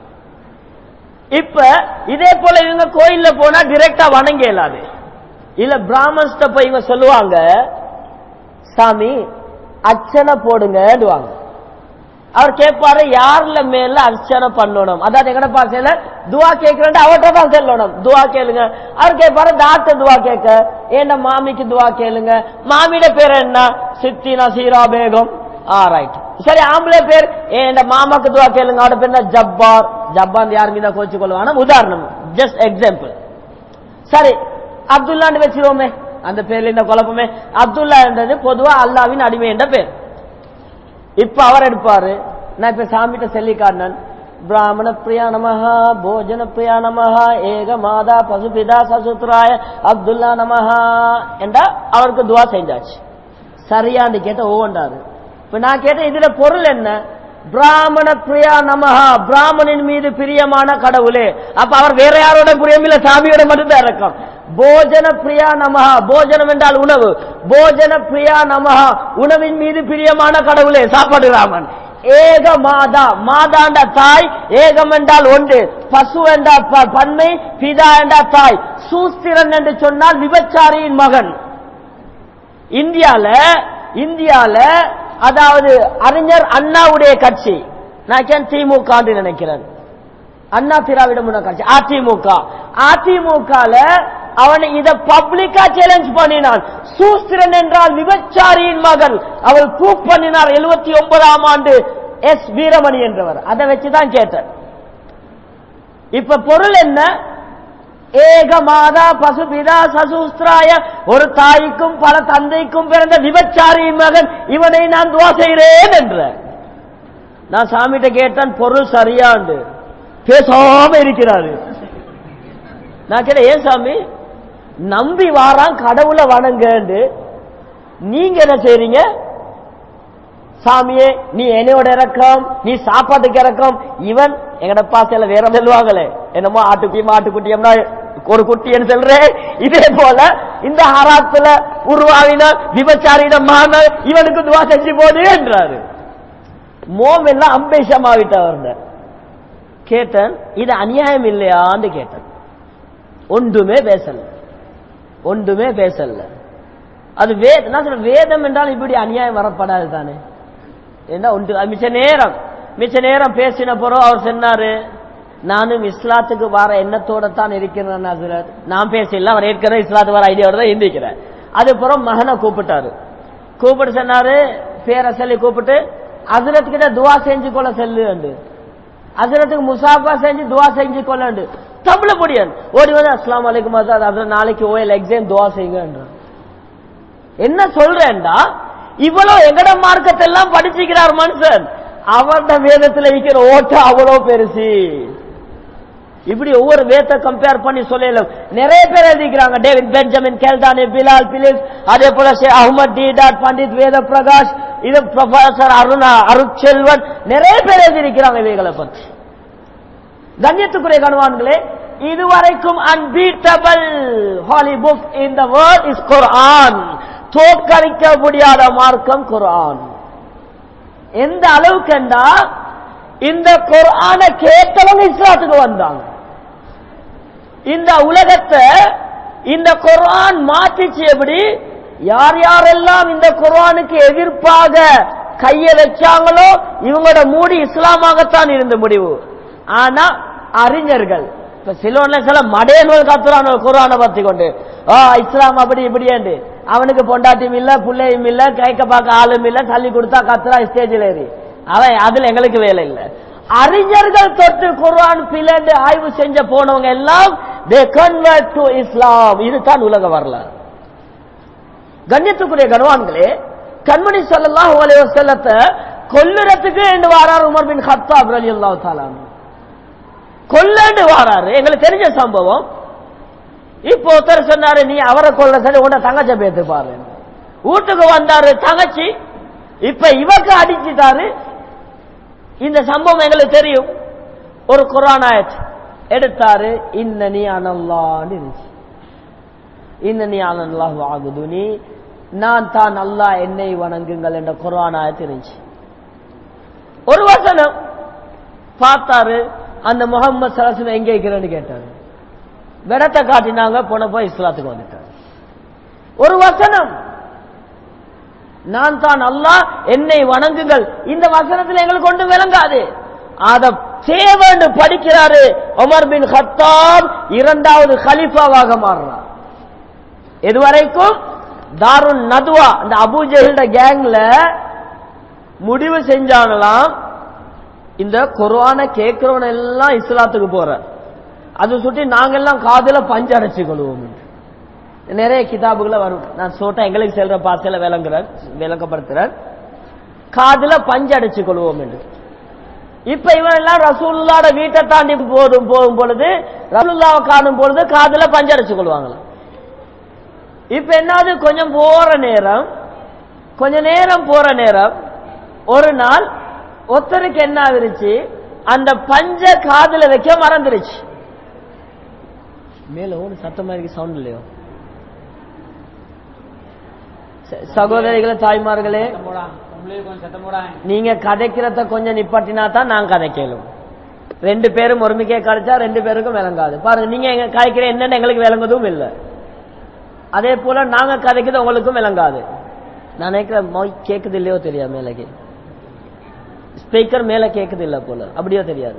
இப்ப இதே போல இவங்க கோயில்ல போனா டைரக்டா வணங்க இயலாது. இல்ல பிராமன்ஸ்ட போய் இவங்க சொல்லுவாங்க சாமி அர்ச்சனை போடுங்கடுவாங்க. அவர் கேட்பாரு யாருல மேல அர்ச்சனை பண்ணணும். அதாவது எங்கட பாசையில துவா கேட்கிறேன் அவர்கிட்ட தான் சொல்லணும். துவா கேளுங்க. அவர் கேட்பாரு டாக்டர் துவா கேட்க ஏன்னா மாமிக்கு துவா கேளுங்க. மாமியோட பேர் என்ன? சித்தி நசீரா பேகம். ஆ ரைட் சரி. ஆம்பளை பேர் ஏன் மாமாக்கு துவா கேளுங்க. அவட பேர் என்ன? ஜப்பார். ஜப்பான் யார் மீதா கோச்சு கொள்வான உதாரணம் ஜஸ்ட் எக்ஸாம்பிள். சரி அப்துல்லான்னு வச்சிருவோமே அந்த பேர்ல இந்த குழப்பமே. அப்துல்லா என்றது பொதுவா அல்லாவின் அடிமை என்ற பேர். இப்ப அவர் எடுப்பாரு. நான் இப்ப சாமிட்ட சொல்லி காட்டினேன் பிராமண பிரியா நமஹா போஜன பிரியா நமஹா ஏக மாதா பசுபிதா சசுத்ராய அப்துல்லா நமஹா என்றா அவருக்கு துவா செஞ்சாச்சு. சரியான்னு கேட்ட ஓண்டாரு. இப்ப நான் கேட்டேன் இதுல பொருள் என்ன? பிராமண பிரியா நமஹா, பிராமணின் மீது பிரியமான கடவுளே. அப்ப அவர் வேற யாரோட பிரியம் இல்ல, சாமியோட மட்டும்தான் இருக்கும். போஜன பிரியா நமஹா, போஜனம் என்றால் உணவு. போஜன பிரியா நமஹா, உணவின் மீது பிரியமான கடவுளே, சாப்பாடு ராமன். ஏக மாதா, மாதாண்ட தாய், ஏகம் என்றால் ஒன்று, பசு என்றால் பன்மை, பிதா என்றால் தாய். சூஸ்திரன் என்று சொன்னால் விபச்சாரியின் மகன். இந்தியால இந்தியால அதாவது அறிஞர் அண்ணாவுடைய கட்சி, நான் திமுக நினைக்கிறேன், அண்ணா திராவிட முன்னேற்ற கட்சி அதிமுக. அதிமுகல அவனை இத பப்ளிக்கா சேலஞ்ச் பண்ணினான். சூஸ்திரன் என்றால் விபச்சாரியின் மகன். அவள் ப்ரூவ் பண்ணினார் எழுபத்தி ஒன்பதாம் ஆண்டு எஸ் வீரமணி என்றவர். அதை வச்சுதான் கேட்டேன். இப்ப பொருள் என்ன? ஏக மாதா பசுபிதா சசூஸ்திராய, ஒரு தாய்க்கும் பல தந்தைக்கும் பிறந்த விபச்சாரியின் மகன், இவனை நான் துவா செய்கிறேன் என்ற. நான் சாமிகிட்ட கேட்டேன், பொருள் சரியாண்டு பேசாம இருக்கிறாரு. நான் கேட்ட, ஏன் சாமி நம்பி வாரான் கடவுளை வணங்க, நீங்க என்ன செய்றீங்க? சாமியே நீ என்னோட இறக்கம், நீ சாப்பாட்டுக்கு இறக்கம். இவன் எங்கட பாசையில வேற சொல்லுவாங்களே, என்னமோ ஆட்டுக்குட்டி மாட்டுக்குட்டியம்னா ஒரு குட்டின்னு சொல்றேன். இதே போல இந்த ஹராத்துல உருவாவின விபச்சாரியிட மான இவனுக்கு துவா செஞ்சு போது என்றாரு. மோம் எல்லாம் அம்பேஷமாவிட்டவர். கேட்டேன், இது அநியாயம் இல்லையான்னு கேட்டேன். ஒன்றுமே பேசல, ஒன்றுமே பேசல. அது வேதம் என்றால் இப்படி அநியாயம் வரப்படாது தானே. என்ன ஒன்று மிச்ச நேரம் மிச்ச நேரம் பேசின பிறகு அவர் சொன்னாரு, நானும் இஸ்லாத்துக்கு வர எண்ணத்தோட தான் இருக்கிறேன். நான் பேசல, அவர் ஏற்கனவே இஸ்லாத்துக்கு வர ஐடியாவோட தான் இருந்திருக்கிறேன். அதுக்கப்புறம் மகனை கூப்பிட்டாரு. கூப்பிட்டு சொன்னாரு, பேரை சொல்லி கூப்பிட்டு ஹஜ்ரத் கிட்ட துவா செஞ்சு கொள்ள செல்லு, ஹஜ்ரத்துக்கு முசாஃபா செஞ்சு துவா செஞ்சு கொள்ளு. தமிழ் புடியன் ஓடி வந்து அஸ்லாம் வலைக்கும் அப்புறம் நாளைக்கு ஓஎல் எக்ஸாம் துவா செய்யுங்க. என்ன சொல்றேன்டா, இவ்வளவு எங்கட மார்க்கத்தை எல்லாம் படிச்சுக்கிறார் மனுஷன், அவருடைய வேதத்தில் இருக்கிற ஓட்ட அவ்வளவு பெருசு. இப்படி ஒவ்வொரு வேதத்தை கம்பேர் பண்ணி சொல்லலாம். நிறைய பேர் எழுதிக்கிறாங்க, David Benjamin, Keldani, Bilal Philips, அதே போல அஹ்மத் டி டாட் பண்டித் வேத பிரகாஷ், இது ப்ரொஃபசர் அருணா அருட்செல்வன், நிறைய பேர் எழுதியிருக்கிறாங்க இவைகளை பற்றி. கண்ணியத்துக்குரிய கணவான்களே, இதுவரைக்கும் unbeatable holy book in the world is Quran. தோற்கடிக்க முடியாத மார்க்கம் குர்ஆன். எந்த அளவுக்கு என்றா, இந்த குர்ஆனை கேட்டவங்க இஸ்லாத்துக்கு வந்தாங்க. இந்த உலகத்தை இந்த குர்ஆன் மாற்றிச்சு. எப்படி யார் யாரெல்லாம் இந்த குர்ஆனுக்கு எதிர்ப்பாக கைய வச்சாங்களோ இவங்களோட மூடி இஸ்லாமாகத்தான் இருந்த முடிவு. ஆனா அறிஞர்கள் இப்ப சிலோன்ல சில மடையன்கள் கத்துறான் குர்ஆனை பத்தி கொண்டு, ஆ இஸ்லாம் அப்படி இப்படி என்று. அவனுக்கு பொண்டாட்டியும் இல்ல, பிள்ளையும் இல்ல, கைக்க பார்க்க ஆளும் இல்ல, தள்ளி கொடுத்தா கத்துறா ஸ்டேஜில் ஏறி. அவன் அதுல எங்களுக்கு வேலை இல்லை. அறிஞர்கள் தொட்டு குர்ஆன் பிளந்து ஆய்வு செஞ்ச போனவங்க எல்லாம் they convert to Islam. இதுதான் உலக வரலாறு. கண்ணியத்துக்குரிய கணவான்களே, கண்மணி ஸல்லல்லாஹு அலைஹி வஸல்லத்தை கொல்லுறதுக்கு என்று வாரார் உமர் பின் கத்தாப் ரலியல்லாஹு தஆலா. கொல்லண்டு வாராரு, எங்களுக்கு தெரிஞ்ச சம்பவம். இப்போ ஒருத்தர் சொன்னாரு, நீ அவரை கொல்ல சொல்லி உன்ன தங்கச்ச பேத்து பாரு. வீட்டுக்கு வந்தாரு தங்கச்சி, இப்ப இவக்கு அடிச்சுட்டாரு. இந்த சம்பவம் எங்களுக்கு தெரியும். ஒரு குர்ஆன் ஆயத் எடுத்தாரு, இன்னனி அனல்லாஹ்னு இருந்துச்சு. இன்னனி அனல்லாஹு வஅபுதுனி, நான் தான் அல்லாஹ், என்னை வணங்குங்கள் என்ற குர்ஆன் ஆயத் இருந்துச்சு. ஒரு வசனம் பார்த்தாரு, அந்த முஹம்மது ஸல்லல்லாஹு அலைஹி வஸல்லம் எங்க இருக்கிறேன்னு கேட்டாரு. விடத்தை காட்டினாங்க, போன போய் இஸ்லாத்துக்கு வந்துட்டார். ஒரு வசனம், நான் தான் அல்லாஹ், என்னை வணங்குங்கள். இந்த வசனத்தில் எங்களுக்கு ஒன்று விளங்காது. அத தேவன்னு படிக்கிறாரு. உமர் பின் கத்தாப் இரண்டாவது கலீஃபாவாக மாறுறார். இதுவரைக்கும் தாருன் நதுவா அந்த அபூ ஜஹில்ட கேங்ல முடிவு செஞ்சாங்களாம், இந்த குர்ஆனை கேட்கிறவன் எல்லாம் இஸ்லாத்துக்கு போற, அது சுட்டி நாங்கெல்லாம் காதுல பஞ்சு அடைச்சு கொள்வோம். நிறைய கிதாபுகளை வரும். நான் சோட்டா எங்களுக்கு செல்ற பாசையில விளங்குறேன் விளக்கப்படுத்துறேன். காதுல பஞ்சு அடைச்சு கொள்வோம் என்று. இப்ப இவன் எல்லாம் ரசூலுல்லாஹ்வோட வீட்டை தாண்டி போதும் போகும் பொழுது, ரசூலுல்லாஹ்வை காணும் பொழுது காதுல பஞ்சு அடைச்சு கொள்வாங்களா. இப்ப என்னது, கொஞ்சம் போற நேரம் கொஞ்ச நேரம் போற நேரம் ஒரு நாள் ஒருத்தருக்கு என்ன ஆயிருச்சு, அந்த பஞ்ச காதுல வைக்க மறந்துருச்சு. மேல ஒன்று சத்தமா இருக்கு, சவுண்ட் இல்லையோ? சகோதரிகளே, தாய்மார்களே, நீங்க கதைக்கிறத கொஞ்சம் நிப்பாட்டினா தான் நான் கதைக்கலும். ரெண்டு பேரும் ஒருமிக்கே கழிச்சா ரெண்டு பேருக்கும் விளங்காது. பாருங்க, நீங்க எங்க கதைக்கிற என்னன்னு எங்களுக்கு விளங்குவதும் இல்லை, அதே போல நாங்க கதைக்கிறது உங்களுக்கும் விளங்காது. நான் நினைக்கிறேன் கேக்குது இல்லையோ தெரியாது, மேலே ஸ்பீக்கர் மேல கேக்குது இல்ல போல, அப்படியோ தெரியாது.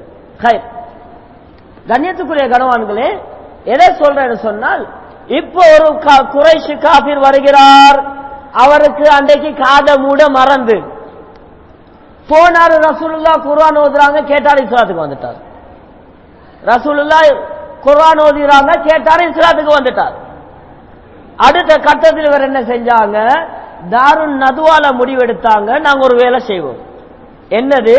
கண்ணியத்துக்குரிய கணவான்களே, எதை சொல்றேன்னு சொன்னால், இப்போ ஒரு குறைஷ் காபிர் வருகிறார், அவருக்கு அன்றைக்கு காத மூட மறந்து போனாரு. ரசூலுல்லாஹ் குர்ஆன் ஓதுறாங்க, கேட்டாரு, இஸ்லாத்துக்கு வந்துட்டார். ரசூலுல்லாஹ் குர்ஆன் ஓதுறாங்க, கேட்டாரு, இஸ்லாத்துக்கு வந்துட்டார். அடுத்த கட்டத்தில் இவர் என்ன செஞ்சாங்க, தாருன் நதுவால முடிவெடுத்தாங்க, நாங்க ஒரு வேலை செய்வோம். என்னது?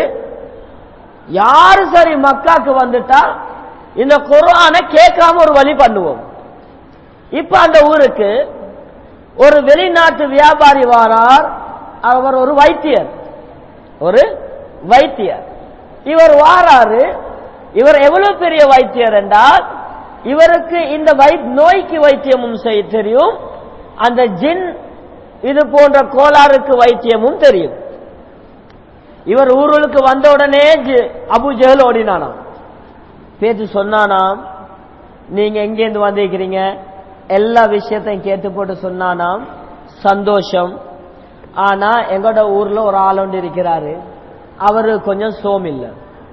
யாரு சரி மக்காக்கு வந்துட்டா இந்த குர்ஆனை கேட்காம ஒரு வழி பண்ணுவோம். இப்ப அந்த ஊருக்கு ஒரு வெளிநாட்டு வியாபாரி வாரார், அவர் ஒரு வைத்தியர், ஒரு வைத்தியர். இவர் வாராரு, இவர் எவ்வளவு பெரிய வைத்தியர் என்றால், இவருக்கு இந்த நோய்க்கு வைத்தியமும் செய்ய தெரியும், அந்த ஜின் இது போன்ற கோளாறுக்கு வைத்தியமும் தெரியும். இவர் ஊருக்கு வந்த உடனே அபு ஜஹல் ஓடினானாம், பேச்சு சொன்னானாம், நீங்க எங்கேருந்து வந்திருக்கிறீங்க, எல்லா விஷயத்தையும் கேட்டு போட்டு சொன்னானாம். சந்தோஷம். ஆனா எங்களோட ஊர்ல ஒரு ஆள் ஒன்று இருக்கிறாரு, அவரு கொஞ்சம் சோம் இல்ல,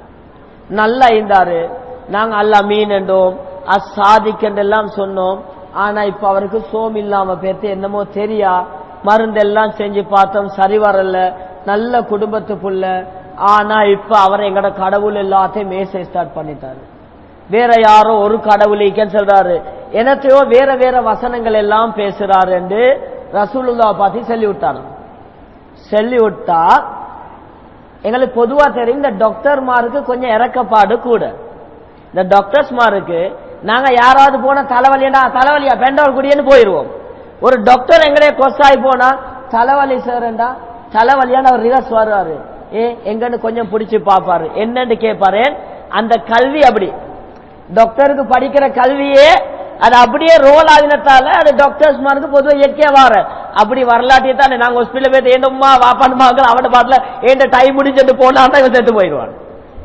நல்லா இருந்தாரு, நாங்க அல்ல மீன் என்றோம், அசாதிக்கென்றெல்லாம் சொன்னோம். ஆனா இப்ப அவருக்கு சோம் இல்லாம பேர்த்து என்னமோ தெரியா, மருந்தெல்லாம் செஞ்சு பார்த்தோம், சரி வரல, நல்ல குடும்பத்து புள்ள. ஆனா இப்ப அவர் எங்கட கடவுள் எல்லாத்தையும் மேசை ஸ்டார்ட் பண்ணிட்டாரு. வேற யாரோ ஒரு கடவுளிக்கன்னு சொல்றாரு, என்னத்தையோ வேற வேற வசனங்கள் எல்லாம் பேசுறாரு என்று ரசூலுல்லாஹ் பார்த்து சொல்லி விட்டானு. சொல்லி விட்டா எங்களுக்கு பொதுவா தெரியும், இந்த டாக்டர்மாருக்கு கொஞ்சம் இறக்கப்பாடு கூட. இந்த டாக்டர்ஸ்மாருக்கு நாங்க யாராவது போன தலைவலியா தலைவலியா பெண்டோல் குடியன்னு போயிருவோம். ஒரு டாக்டர் எங்களே கொஸ்டாய் போனா தலைவலி சார்ண்டா தலைவலியான அவர் ரிவர்ஸ் வருவாரு, ஏ எங்கன்னு கொஞ்சம் பிடிச்சு பாப்பாரு, என்னன்னு கேட்பாரு. அந்த கல்வி அப்படி, டாக்டருக்கு படிக்கிற கல்வியே அது அப்படியே ரோல் ஆகினத்தால அது டாக்டர்ஸ் மாருக்கு பொதுவாக இயற்கையா வார அப்படி வரலாற்றியே தான். நாங்க ஹாஸ்பிட்டல் போய் ஏண்டம்மா வாப்பாண்டுமாங்க அவட பாட்டுல ஏண்ட டைம் முடிஞ்சுட்டு போனான் இவன் சேர்த்து போயிடுவான்.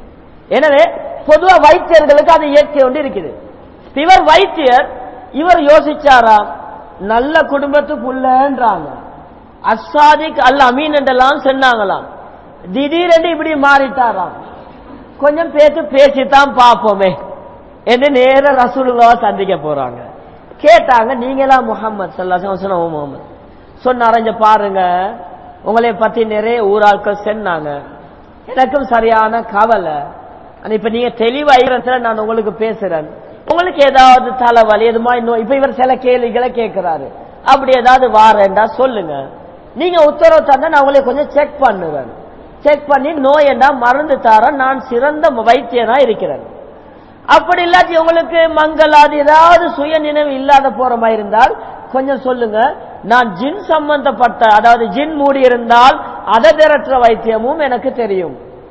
எனவே பொதுவா வைத்தியர்களுக்கு அது இயற்கை ஒன்று இருக்குது. இவர் வைத்தியர், இவர் யோசிச்சாராம், நல்ல குடும்பத்து புள்ளன்றாங்க, அஸ்ஸாதிக் அல் அமீன் என்றெல்லாம் சொன்னாங்களாம். திடீரென்று இப்படி மாறிட்டாராம், கொஞ்சம் பேச்சு பேசித்தான் பார்ப்போமே என்று நேர ரசூலுல்லாஹ் சந்திக்க போறாங்க. கேட்டாங்க, நீங்களா முஹம்மது ஸல்லல்லாஹு அலைஹி வஸல்லம்? முஹம்மது சொன்னாரங்க, பாருங்க உங்களை பத்தி நிறைய ஊராட்கள் சொன்னாங்க, எனக்கும் சரியான கவலை. இப்ப நீங்க தெளிவாயிரத்துல நான் உங்களுக்கு பேசுறேன், உங்களுக்கு ஏதாவது தலைவலி எதுமா இன்னும் இப்ப இவர் சில கேள்விகளை கேட்கிறாரு, அப்படி ஏதாவது வாரேன்டா சொல்லுங்க, நீங்க உத்தரவு தந்தா நான் உங்களை கொஞ்சம் செக் பண்ணுவேன், செக் பண்ணி நோய் என்றா மருந்து தார நான் சிறந்த வைத்தியனா இருக்கிறேன். அப்படி இல்லாட்டி உங்களுக்கு மங்களாது ஏதாவது சுய நினைவு இல்லாத போற மாதிரி இருந்தால் கொஞ்சம் சொல்லுங்க, நான் ஜின் சம்பந்தப்பட்ட அதாவது ஜின் மூடி இருந்தால் அதை திரட்டுற வைத்தியமும் எனக்கு தெரியும்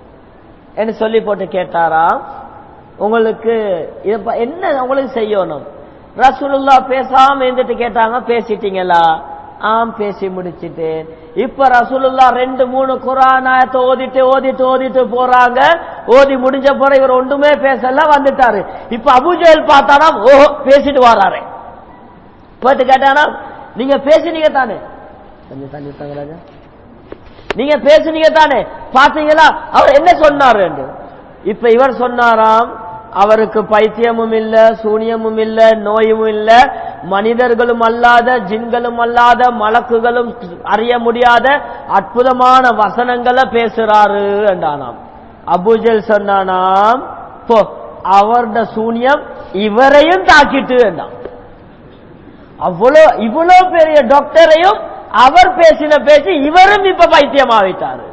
என்று சொல்லி போட்டு கேட்டாராம். உங்களுக்கு என்ன உங்களுக்கு செய்யணும்? ரசூலுல்லாஹ் பேசாம இருந்துட்டு கேட்டாங்க, பேசிட்டீங்களா? ஆம் பேசி முடிச்சிட்டேன். இப்ப ரசூலுல்லாஹ் ரெண்டு மூணு குர்ஆன் ஆயத்தை ஓதிட்டு ஓதிட்டு ஓதிட்டு போறாங்க. ஓதி முடிஞ்ச போற இவர் ஒன்றுமே பேசல, வந்துட்டாரு. இப்ப அபூஜஹல் பார்த்தானா, ஓஹோ பேசிட்டு வராரு. போட்டு கேட்டானா, நீங்க பேசினீங்க தானே, கொஞ்சம் தண்ணி தாங்க ராஜா, நீங்க பேசுனீங்க தானே, பாத்தீங்களா அவர் என்ன சொன்னாரு என்று. இப்ப இவர் சொன்னாராம், அவருக்கு பைத்தியமும் இல்ல, சூனியமும் இல்ல, நோயும் இல்ல, மனிதர்களும் அல்லாத ஜின்களும் அல்லாத மலக்குகளும் அறிய முடியாத அற்புதமான வசனங்களை பேசுறாரு என்றானாம். அபூஜல் சொன்னானாம், போ அவருடைய சூனியம் இவரையும் தாக்கிட்டு என்றான். அவ்வளோ இவ்வளவு பெரிய டாக்டரையும் அவர் பேசின பேசி இவரும் இப்ப பைத்தியமாவிட்டாரு.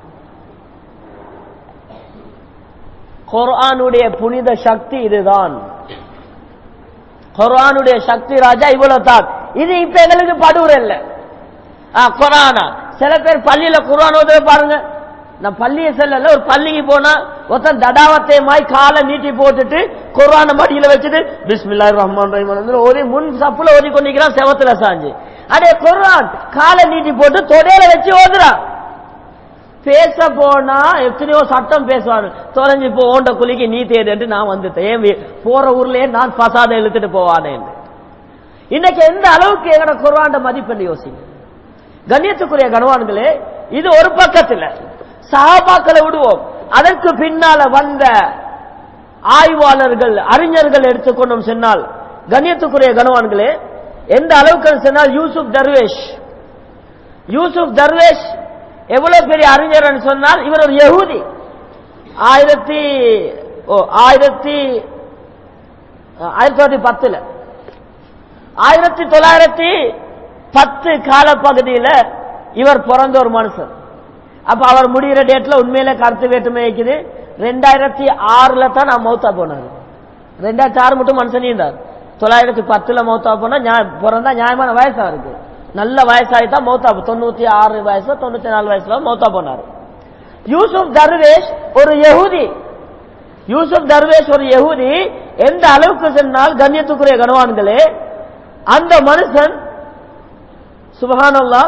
குர்ஆனுடைய புனித சக்தி இதுதான். குர்ஆனுடைய சக்தி ராஜா இவ்வளவு தான். இது இப்ப எங்களுக்கு படுற இல்ல. குர்ஆனா சில பேர் பள்ளியில குர்ஆன் ஓத பாருங்க, நான் பள்ளியை செல்லல, ஒரு பள்ளிக்கு போனா ஒருத்தன் தடாவத்தையமாய் காலை நீட்டி போட்டுட்டு குர்ஆன மடியில வச்சுட்டு பிஸ்மில்லாஹிர் ரஹ்மானிர் ரஹீம் ஒரே முன் சப்புல ஓதி கொண்டிருக்கிறான், செவத்துல சாஞ்சு. அடே குர்ஆன் காலை நீட்டி போட்டு தொடையில வச்சு ஓதுறான். பேச போனா எத்தனையோ சட்டம் பேசுவாரு, தொலைஞ்சு போ ஓண்ட குளிக்கு நீ தேடு நான் வந்துட்டேன், போற ஊர்லயே நான் பசாத இழுத்துட்டு போவானே. இன்னைக்கு எந்த அளவுக்கு எங்கட குர்ஆன் மதிப்பெண் யோசிங்க. கண்ணியத்துக்குரிய கணவான்களே, இது ஒரு பக்கத்துல சஹாபாக்களை விடுவோம், அதற்கு பின்னால வந்த ஆய்வாளர்கள் அறிஞர்கள் எடுத்துக்கொண்டும் சொன்னால், கண்ணியத்துக்குரிய கணவான்களே, எந்த அளவுக்கு சொன்னால் யூசுப் தர்வேஷ் யூசுப் தர்வேஷ் எவ்வளவு பெரிய அறிஞர் சொன்னால், இவர் ஒரு யஹூதி. ஆயிரத்தி ஆயிரத்தி ஆயிரத்தி தொள்ளாயிரத்தி பத்துல ஆயிரத்தி தொள்ளாயிரத்தி பத்து காலப்பகுதியில இவர் பிறந்த ஒரு மனுஷன். அப்ப அவர் முடிகிற டேட்ல உண்மையில கருத்து வேற்றுமை இருக்குது. ரெண்டாயிரத்தி ஆறுல தான் நான் மௌத்தா போனாரு. ரெண்டாயிரத்தி ஆறு மட்டும் மனுஷனே இருந்தார். தொள்ளாயிரத்தி பத்துல மௌத்தா போனா பிறந்தா நியாயமான வயசா இருக்கு, நல்ல வயசாயிதான் மௌத்தா. தொண்ணூத்தி ஆறு வயசுல தொண்ணூத்தி நாலு வயசுல மௌத்தா போனாரு. யூசுப் தர்வேஷ் ஒரு யஹூதி. யூசுப் தர்வேஷ் ஒரு யஹூதி எந்த அளவுக்கு சொன்னால், கண்ணியத்துக்குரிய கணவான்களே, அந்த மனுஷன் சுப்ஹானல்லாஹ்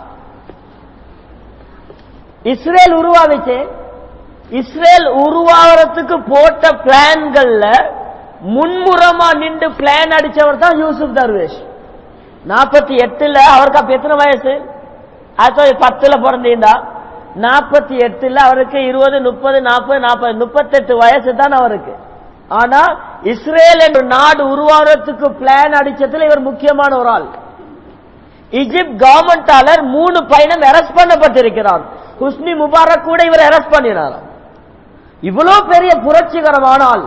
இஸ்ரேல் உருவாவிச்சு. இஸ்ரேல் உருவாகிறதுக்கு போட்ட பிளான்கள்ல முன்முறமா நின்று பிளான் அடிச்சவர் தான் யூசுப் தர்வேஷ். நாற்பத்தி எட்டுல அவருக்கு அப்ப எத்தனை வயசு? ஆயிரத்தி பத்துல பிறந்தீண்டா நாற்பத்தி எட்டுல அவருக்கு இருபது முப்பது நாற்பது நாற்பது முப்பத்தி எட்டு வயசு தான் அவருக்கு. ஆனா இஸ்ரேல் என்ற நாடு உருவாகிறதுக்கு பிளான் அடிச்சதுல இவர் முக்கியமான ஒரு ஆள். ஈஜிப்ட் கவர்மெண்டாளர் மூணு பயணம் அரெஸ்ட் பண்ணப்பட்டிருக்கிறார். ஹுஸ்னி முபாரக் கூட இவர் அரெஸ்ட் பண்ணினார். இவ்வளவு பெரிய புரட்சிகரமான ஆள்,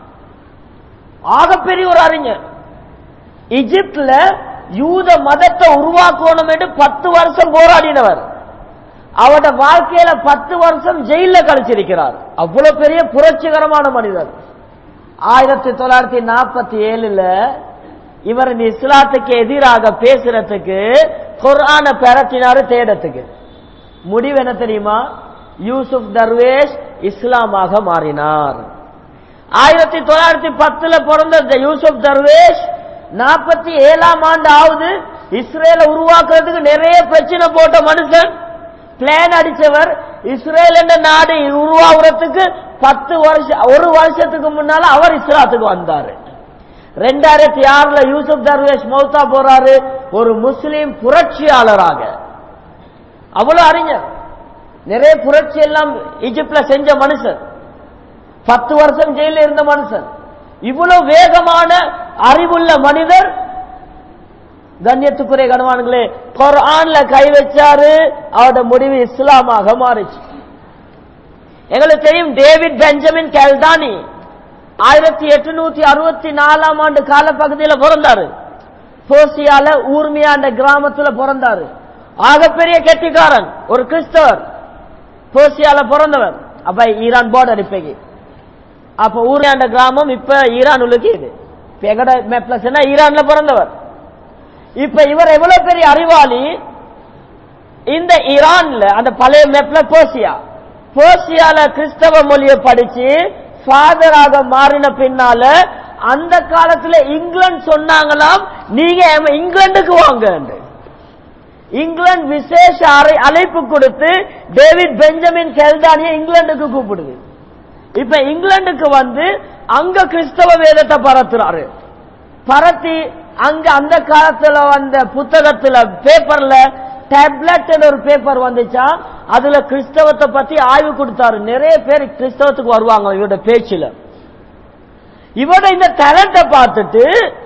ஆகப்பெரிய ஒரு அறிஞர். ஈஜிப்ட்ல யூத மதத்தை உருவாக்கணும் என்று பத்து வருஷம் போராடினவர். அவருடைய வாழ்க்கையில பத்து வருஷம் ஜெயில கழிச்சிருக்கிறார். அவ்வளவு பெரிய புரட்சிகரமான மனிதர். ஆயிரத்தி தொள்ளாயிரத்தி நாற்பத்தி ஏழுல இவர் இந்த இஸ்லாத்துக்கு எதிராக பேசுறதுக்கு குர்ஆனை பெறத்தினாரு தேடத்துக்கு. முடிவு என்ன தெரியுமா? யூசுப் தர்வேஷ் இஸ்லாமாக மாறினார். ஆயிரத்தி தொள்ளாயிரத்தி பத்துல பிறந்த யூசுப் தர்வேஷ் நாற்பத்தி ஏழாம் ஆண்டு ஆகுது. இஸ்ரேல உருவாக்குறதுக்கு நிறைய பிரச்சனை போட்ட மனுஷன், பிளான் அடிச்சவர். இஸ்ரேல் என்ற நாடு உருவாக்குறதுக்கு பத்து வருஷம் ஒரு வருஷத்துக்கு முன்னால அவர் இஸ்லாத்துக்கு வந்தாரு. ரெண்டாயிரத்தி ஆறுல யூசுப் தர்வேஷ் மௌத்தா போறாரு, ஒரு முஸ்லிம் புரட்சியாளராக. அவ்வளவு அறிஞர், நிறைய புரட்சி எல்லாம் ஈஜிப்ட்ல செஞ்ச மனுஷன், பத்து வருஷம் ஜெயில இருந்த மனுஷன், இவ்வளவு வேகமான அறிவுள்ள மனிதர். கண்ணியத்துக்குரிய கணவான்களே, குர்ஆன்ல கை வச்சாரு, அவருடைய முடிவு இஸ்லாமாக மாறிச்சு. எங்களுக்கு தெரியும், டேவிட் பெஞ்சமின் கெல்டானி ஆயிரத்தி எட்டுநூத்தி அறுபத்தி நாலாம் ஆண்டு காலப்பகுதியில் பிறந்தாரு. போசியால ஊர்மியா என்ற கிராமத்துல பிறந்தாரு. ஆகப்பெரிய கெட்டிக்காரன், ஒரு கிறிஸ்தவர், போசியால பிறந்தவர். அப்ப ஈரான் பார்டர் இப்ப அப்ப ஊர்மியா என்ற கிராமம் இப்ப ஈரான் உள்ளது. எங்கட மேப்ல சொன்னா ஈரான்ல பிறந்தவர். இப்ப இவர் எவ்வளவு பெரிய அறிவாளி. இந்த ஈரான்ல அந்த பழைய மேப்ல போசியா போசியால கிறிஸ்தவ மொழியை படிச்சு ஃபாதராக மாறின பின்னால அந்த காலத்துல இங்கிலாந்து சொன்னாங்களாம், நீங்க இங்கிலாந்துக்கு வாங்க. இங்கிலாந்து விசேஷ அழைப்பு கொடுத்து டேவிட் பெஞ்சமின் கெல்டானியை இங்கிலாந்துக்கு கூப்பிடுது. இப்ப இங்கிலாந்துக்கு வந்து அங்க கிறிஸ்தவ வேதத்தை பரத்துறாரு. பரத்தி அங்க அந்த காலத்துல வந்த புத்தகத்துல பேப்பர்ல டேப்லெட் ஒரு பேப்பர் வந்துச்சா, அதுல கிறிஸ்தவத்தை பத்தி ஆய்வு கொடுத்தாரு. நிறைய பேர் கிறிஸ்தவத்துக்கு வருவாங்க இவரோட பேச்சுல. இவரோட இந்த டேலண்ட பார்த்துட்டு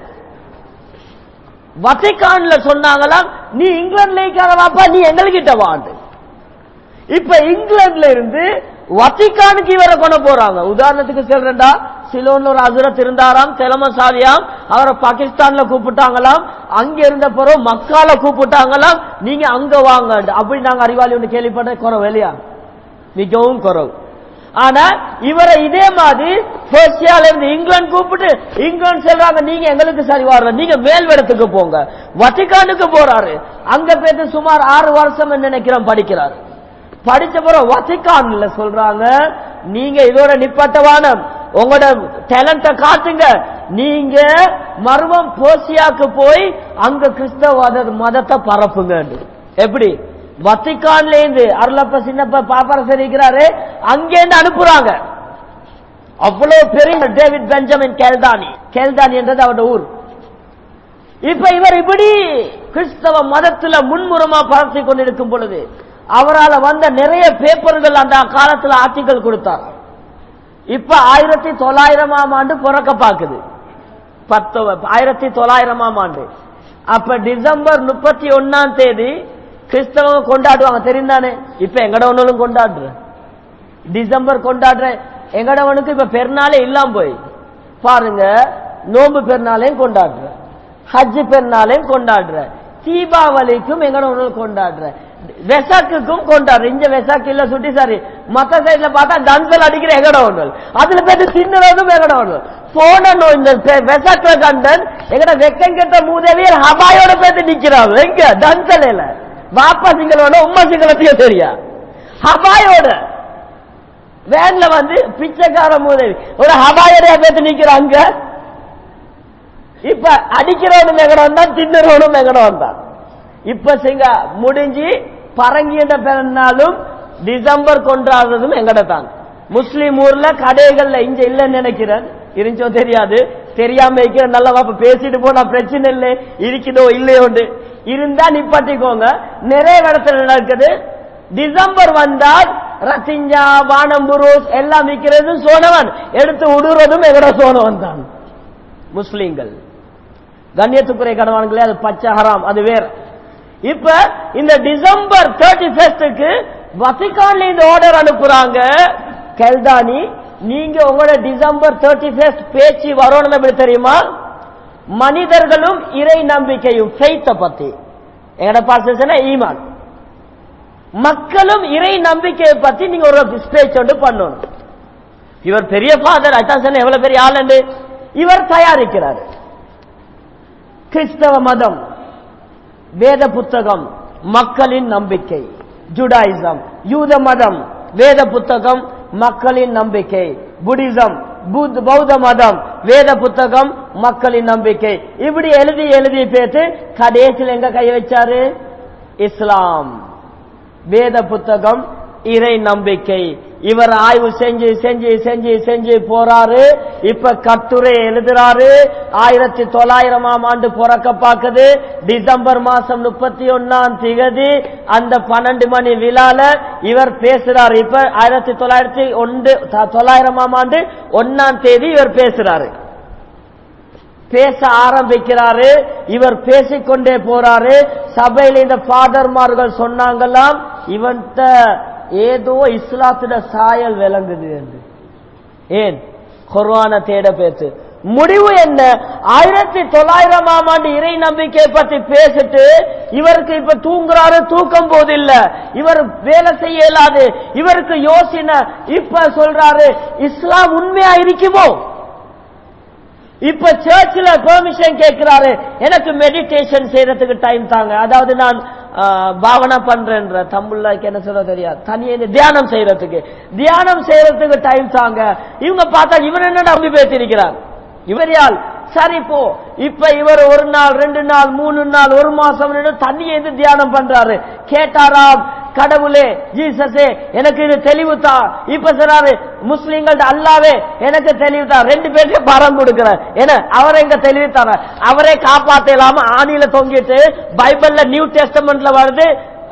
வத்திகான்ல சொன்னாங்களாம், நீ இங்கிலாந்துல இருக்காதவாப்பா, நீ எங்ககிட்ட வாண்டு. இப்ப இங்கிலாந்துல இருந்து வத்திகானுக்கு இவரை கொண்டு போறாங்க. உதாரணத்துக்கு சொல்றேன்டா, சிலோன்ல ஒரு ஹஜ்ரத் இருந்தாராம், தெலமசாரியாம், அவரை பாகிஸ்தான்ல கூப்பிட்டாங்களாம். அங்க இருந்த பிறகு மக்கால கூப்பிட்டாங்களாம், நீங்க அங்க வாங்க. அப்படி நாங்க அறிவாளி ஒன்று கேள்விப்பட்ட குறவு இல்லையா? மிகவும் குறவு. ஆனா இவரை இதே மாதிரி பெர்சியால இருந்து இங்கிலாந்து கூப்பிட்டு இங்கிலாந்து சொல்றாங்க, நீங்க எங்களுக்கு சரி வர, நீங்க மேல்விடத்துக்கு போங்க. வத்திகானுக்கு போறாரு. அங்க போயிட்டு சுமார் ஆறு வருஷம் நினைக்கிறோம் படிக்கிறாரு. படிச்ச பிறகு வத்திக்கான்ல சொல்றாங்க, நீங்க இதோட நிப்பாட்டவான உங்களோட டேலண்ட காட்டுங்க, நீங்க மர்மம் போசியாக்கு போய் அங்க கிறிஸ்தவ மதத்தை பரப்புங்க. எப்படி வத்திக்கான்ல இருந்து அருளப்ப சின்னப்ப பாப்பரசர் இருக்கிறாரு, அங்கேருந்து அனுப்புறாங்க. அவ்வளவு பெரிய டேவிட் பெஞ்சமின் கேல்தானி, கேல்தானி என்றது அவருடைய ஊர். இப்ப இவர் இப்படி கிறிஸ்தவ மதத்துல முன்முறமா பரப்பி கொண்டிருக்கும் பொழுது அவரால் வந்த நிறைய பேப்பர்கள் அந்த காலத்துல ஆர்டிக்கல் கொடுத்தார். இப்ப ஆயிரத்தி தொள்ளாயிரமாம் ஆண்டு பிறக்க பாக்குது, பத்து ஆயிரத்தி தொள்ளாயிரமாம் ஆண்டு. அப்ப டிசம்பர் முப்பத்தி ஒன்னாம் தேதி கிறிஸ்தவங்க கொண்டாடுவாங்க, தெரிந்தானே? இப்ப எங்கடவனும் கொண்டாடுற டிசம்பர் கொண்டாடுற எங்கடவனுக்கு இப்ப பெருநாளே இல்லாம போய் பாருங்க. நோம்பு பெருநாளையும் கொண்டாடுற, ஹஜ் பெருநாளையும் கொண்டாடுற, தீபாவளிக்கும் எங்கடவனும் கொண்டாடுற, வெசாக்குக்கும் கொண்டாடுற. இங்க வெசாக்கு இல்ல சுட்டி சாரி, மத்த சைட்ல பார்த்தா டன்சல் அடிக்கிற எங்கடவனல், அதுல பேரு தின்னுறதும் எங்கடவனல். போன இந்த வெசாக்குல கண்டன் எங்கட வெக்கம் கெட்ட மூதவியர் ஹபாயோட பேத்து நிக்கிறாங்க. எங்க டன்சல் வாப்பா சிங்களோட உம்மா சிங்களத்தையும் தெரியா, ஹபாயோட வேன்ல வந்து பிச்சைக்கார மூதவி ஒரு ஹபாயோட பேத்து நிக்கிறாங்க. இப்ப அடிக்கிறவனும் எங்கடம் தான், தின்னுறவனும் எங்கடம் தான். இப்ப சிங்க முடிஞ்சு பரங்கிட்ட பிறந்தாலும் டிசம்பர் கொண்டாடுறதும் எங்கட தான். முஸ்லீம் ஊர்ல கடைகள்ல இங்க இல்லன்னு நினைக்கிறேன், இருந்துச்சோ தெரியாது, தெரியாம இருக்கிற நல்லா வாப்ப பேசிட்டு போனா பிரச்சனை இல்லை, இருக்குதோ இல்லையோண்டு இருந்தா நிப்பாட்டிக்கோங்க. நிறைய இடத்துல நடக்குது. டிசம்பர் வந்தால் ரத்திஞ்சா வானம்புரூஸ் எல்லாம் விற்கிறது சோனவன், எடுத்து உடுறதும் எங்கட சோனவன் தான். முஸ்லீம்கள் கண்ணியத்துக்குறை கணவான்களே, அது பச்சை ஹராம், அது வேற. இப்ப இந்த டிசம்பர் தேர்ட்டி ஃபர்ஸ்டுக்கு வத்திக்கான்ல இந்த ஆர்டர் அனுப்புறாங்க, கெல்தானி நீங்க உங்களோட டிசம்பர் தேர்ட்டி ஃபர்ஸ்ட் பேச்சு வரணும். எப்படி தெரியுமா? மனிதர்களும் இறை நம்பிக்கையும் ஃபெய்த்த பத்தி, எங்கட பாசன ஈமான், மக்களும் இறை நம்பிக்கையை பத்தி நீங்க ஒரு ஸ்பீச் ஒன்று பண்ணணும். இவர் பெரிய ஃபாதர், அட்டாசன் எவ்வளவு பெரிய ஆள், இவர் தயாரிக்கிறார். கிறிஸ்தவ மதம், வேத புத்தகம், மக்களின் நம்பிக்கை. ஜுடாயிசம், யூத மதம், வேத புத்தகம், மக்களின் நம்பிக்கை. புத்திசம், பௌத்த மதம், வேத புத்தகம், மக்களின் நம்பிக்கை. இப்படி எழுதி எழுதி பேத்து கடைசியில் எங்க கை வச்சாரு? இஸ்லாம், வேத புத்தகம், இறை நம்பிக்கை. இவர் ஆய்வு செஞ்சு செஞ்சு செஞ்சு செஞ்சு போறாரு. இப்ப கட்டுரை எழுதுறாரு. ஆயிரத்தி தொள்ளாயிரமாம் ஆண்டு பிறக்க பாக்குது. டிசம்பர் மாசம் முப்பத்தி ஒன்னாம் திகதி அந்த பன்னெண்டு மணி விழால இவர் பேசுறாரு. இப்ப ஆயிரத்தி தொள்ளாயிரத்தி ஒன்று தொள்ளாயிரமாம் ஆண்டு ஒன்னாம் தேதி இவர் பேசுறாரு. பேச ஆரம்பிக்கிறாரு. இவர் பேசிக்கொண்டே போறாரு. சபையில் இந்த ஃபாதர்மார்கள் சொன்னாங்களாம், இவன்கிட்ட ஏதோ இஸ்லாத்திட சாயல் விளங்குது என்று. ஏன்? குர்ஆன தேட பேச்சு. முடிவு என்ன? ஆயிரத்தி தொள்ளாயிரமாம் ஆண்டு இறை நம்பிக்கை பத்தி பேசிட்டு இவருக்கு இப்ப தூங்குறாரு, தூக்கம் போதில்ல, இவர் வேலை செய்ய இயலாது, இவருக்கு யோசனை. இப்ப சொல்றாரு, இஸ்லாம் உண்மையா இருக்குமோ? இப்ப சர்ச்சில் பெர்மிஷன் கேட்கிறாரு, எனக்கு மெடிடேஷன் செய்யறதுக்கு டைம் தாங்க. அதாவது நான் பாவனா பண்றேன்ற தமிழ்ல என்ன சொல்ல தெரியாது, தனியே தியானம் செய்யறதுக்கு தியானம் செய்யறதுக்கு டைம் தாங்க. இவங்க பார்த்தா இவர் என்ன நம்பி பேசிருக்கிறார், இவர் யால் சரி போ. இப்ப இவர் ஒரு நாள், ரெண்டு நாள், மூணு நாள், ஒரு மாசம் தண்ணியை தியானம் பண்றாரு. கேட்டாராம், கடவுளே, ஜீசஸே எனக்கு இது தெளிவுதா. இப்ப சொல்றாரு, முஸ்லிம்கள் அல்லாவே எனக்கு தெளிவுதா. ரெண்டு பேருக்கு பரம் கொடுக்கிற ஏன்னா அவரை எங்க தெளிவுத்தார, அவரே காப்பாத்தலாம ஆணியில தொங்கிட்டு. பைபிள்ல நியூ டெஸ்டமெண்ட்ல வருது,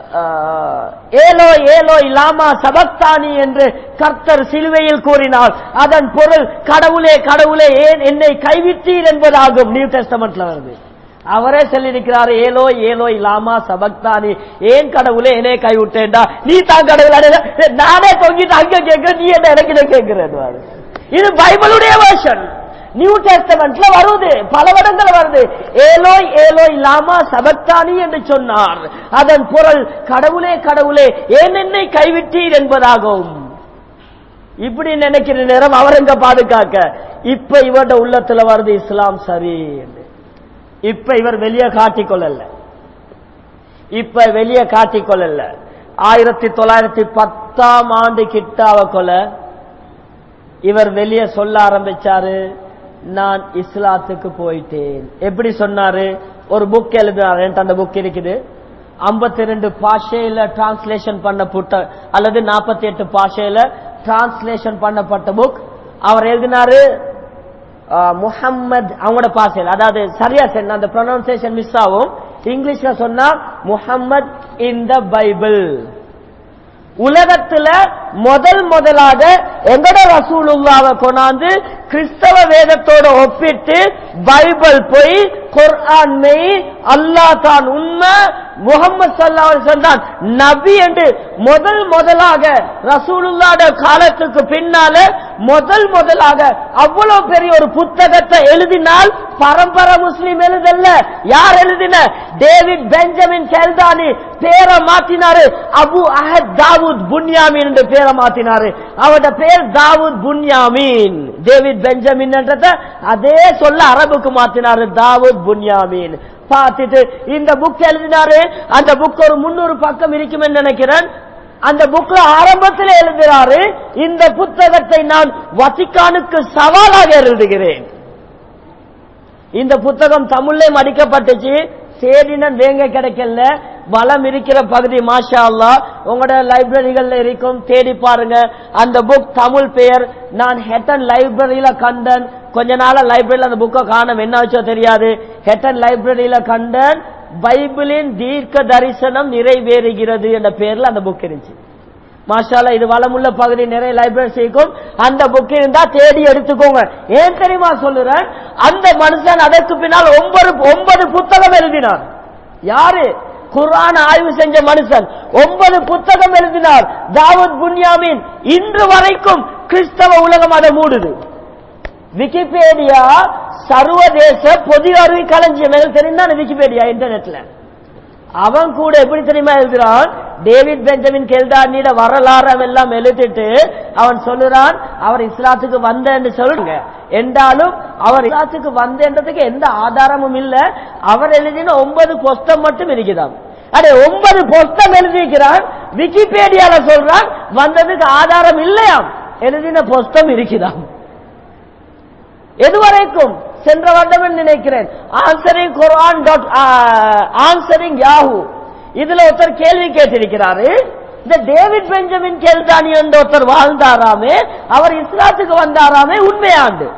ஏலோ ஏலோ இலாமா சபக்தானி என்று கர்த்தர் சிலுவையில் கூறினார். அதன் பொருள் கடவுளே கடவுளே ஏன் என்னை கைவிட்டீர் என்பதாகும். நியூ டெஸ்டமெண்ட்ல வருது. அவரே சொல்லியிருக்கிறார், ஏலோ ஏலோ இலாமா சபக்தானி, ஏன் கடவுளே என்னை கைவிட்டேன்டா, நீ தான் கடவுள், நானே தொங்கிட்டு அங்க கேட்கிற, நீ என்ன எனக்கு கேட்கிறேன். இது பைபிளுடைய வெர்ஷன். நியூ டெஸ்டமெண்ட்ல வருது, பல இடங்கள் வருது. ஏலோய் ஏலோய் லாமா சபக்தானி என்று சொன்னார். அதன் பொருள் கடவுளே கடவுளே ஏன் என்னை கைவிட்டீர் என்பதாகும். இப்படி நினைக்கிற நேரம் அவர் எங்க பாதுகாக்க. இப்ப இவருடைய உள்ளத்துல வருது இஸ்லாம் சரி. இப்ப இவர் வெளியே காட்டிக்கொள்ளல, இப்ப வெளியே காட்டிக்கொள்ளல. ஆயிரத்தி தொள்ளாயிரத்தி பத்தாம் ஆண்டு கிட்டாவ கொல இவர் வெளியே சொல்ல ஆரம்பிச்சாரு, நான் இஸ்லாத்துக்கு போயிட்டேன். எப்படி சொன்னாரு? ஒரு புக் எழுதினார். அந்த புக் இருக்குது, ஐம்பத்தி ரெண்டு பாஷையில டிரான்ஸ்லேஷன் பண்ணப்பட்ட அல்லது நாற்பத்தி எட்டு பாஷையில டிரான்ஸ்லேஷன் பண்ணப்பட்ட புக். அவர் எழுதினாரு முஹம்மது, அவங்களோட பாஷையில், அதாவது சரியா சொன்ன அந்த ப்ரொனன்சியேஷன் மிஸ் ஆகும். இங்கிலீஷ்ல சொன்னா முஹம்மது இன் த பைபிள். உலகத்துல முதல் முதலாக எங்கட ரசூலுல்லாஹ்வை கொண்டாந்து கிறிஸ்தவ வேதத்தோட ஒப்பிட்டு பைபிள் போய் குர்ஆன் மெய், அல்லாஹ் தான் உண்மை, முஹம்மது ஸல்லல்லாஹு அலைஹி வஸல்லம் நபி என்று முதல் முதலாக ரசூலுல்லாஹ்வுடைய காலத்துக்கு பின்னால முதல் முதலாக அவ்வளவு பெரிய ஒரு புத்தகத்தை எழுதினால் பரம்பரை முஸ்லிம் எழுதல்ல. யார் எழுதின? David Benjamin Keldani. பேரை மாத்தினாரு, அபு அஹத் தாவூத் புன்யாமீன் என்று பேரை மாத்தினாரு. அவருடைய பேர் தாவூத் புன்யாமீன். டேவிட் பெஞ்சமின் என்றத அதே சொல்ல அரபுக்கு மாத்தினாரு, தாவூத் புன்யாமீன். பார்த்துட்டு இந்த புக் எழுதினாரு. அந்த புக் ஒரு முன்னூறு பக்கம் இருக்கும் என்று நினைக்கிறேன். அந்த புக்ல ஆரம்பத்தில் எழுதுகிறாரு, இந்த புத்தகத்தை நான் வத்திக்கானுக்கு சவாலாக எழுதுகிறேன். இந்த புத்தகம் தமிழ்லயும் அடிக்கப்பட்டுச்சு. தேடினன் வேங்க கிடைக்கல. பலம் இருக்கிற பகுதி மாஷா அல்லாஹ் உங்களோட லைப்ரரிகள்ல இருக்கும், தேடி பாருங்க. அந்த புக் தமிழ் பெயர் நான் ஹெட்டன் லைப்ரரியில கண்டன். கொஞ்ச நாள லைப்ரரியில அந்த புக்கை காணும், என்ன வச்சோ தெரியாது. ஹெட்டன் லைப்ரரியில கண்டன், பைபிளின் தீர்க்க தரிசனம் நிறைவேறுகிறது என்ற பெயர்ல அந்த புக் இருந்துச்சு. மாஷால்லா, இது வளமுள்ள பகுதி, நிறைய லைப்ரரிஸ் இருக்கும். அந்த புக் இருந்தா தேடி எடுத்துக்கோங்க. ஏன் தெரியுமா சொல்லுறேன்? அந்த மனுஷன் அதற்கு பின்னால் ஒன்பது ஒன்பது புத்தகம் எழுதினார். யாரு? குர்ஆன் ஆய்வு செஞ்ச மனுஷன் ஒன்பது புத்தகம் எழுதினார், தாவூத் புன்யாமீன். இன்று வரைக்கும் கிறிஸ்தவ உலகம் அதை மூடுது. விக்கிபீடியா சர்வதேச பொது அறிவு களஞ்சியம் தெரியுமா? விக்கிபீடியா இன்டர்நெட்ல அவன் கூட எப்படி தெரியுமா எழுதுறான்? டேவிட் பெஞ்சமின் கெல்தானியோட வரலாறு எல்லாம் எழுதிட்டு அவன் சொல்லுறான், அவர் இஸ்லாத்துக்கு வந்த என்று சொல்லுங்க என்றாலும் அவர் இஸ்லாத்துக்கு வந்ததுக்கு எந்த ஆதாரமும் இல்ல. அவர் எழுதின ஒன்பது புஸ்தகம் மட்டும் இருக்குதாம். அடே, ஒன்பது புஸ்தகம் எழுதிக்கிறான், விக்கிபீடியால சொல்றான் வந்ததுக்கு ஆதாரம் இல்லையாம். எழுதின புஸ்தகம் இருக்குதாம். எதுவரைக்கும்? சென்ற வருடம் நினைக்கிறேன், answering Quran dot answering Yahoo இதுல ஒருத்தர் கேள்வி கேட்டிருக்கிறாரு, இந்த டேவிட் பெஞ்சமின் கெல்தானி என்ற ஒருத்தர் வாழ்ந்தாராமே, அவர் இஸ்லாத்துக்கு வந்தாராமே, உண்மையாண்டு?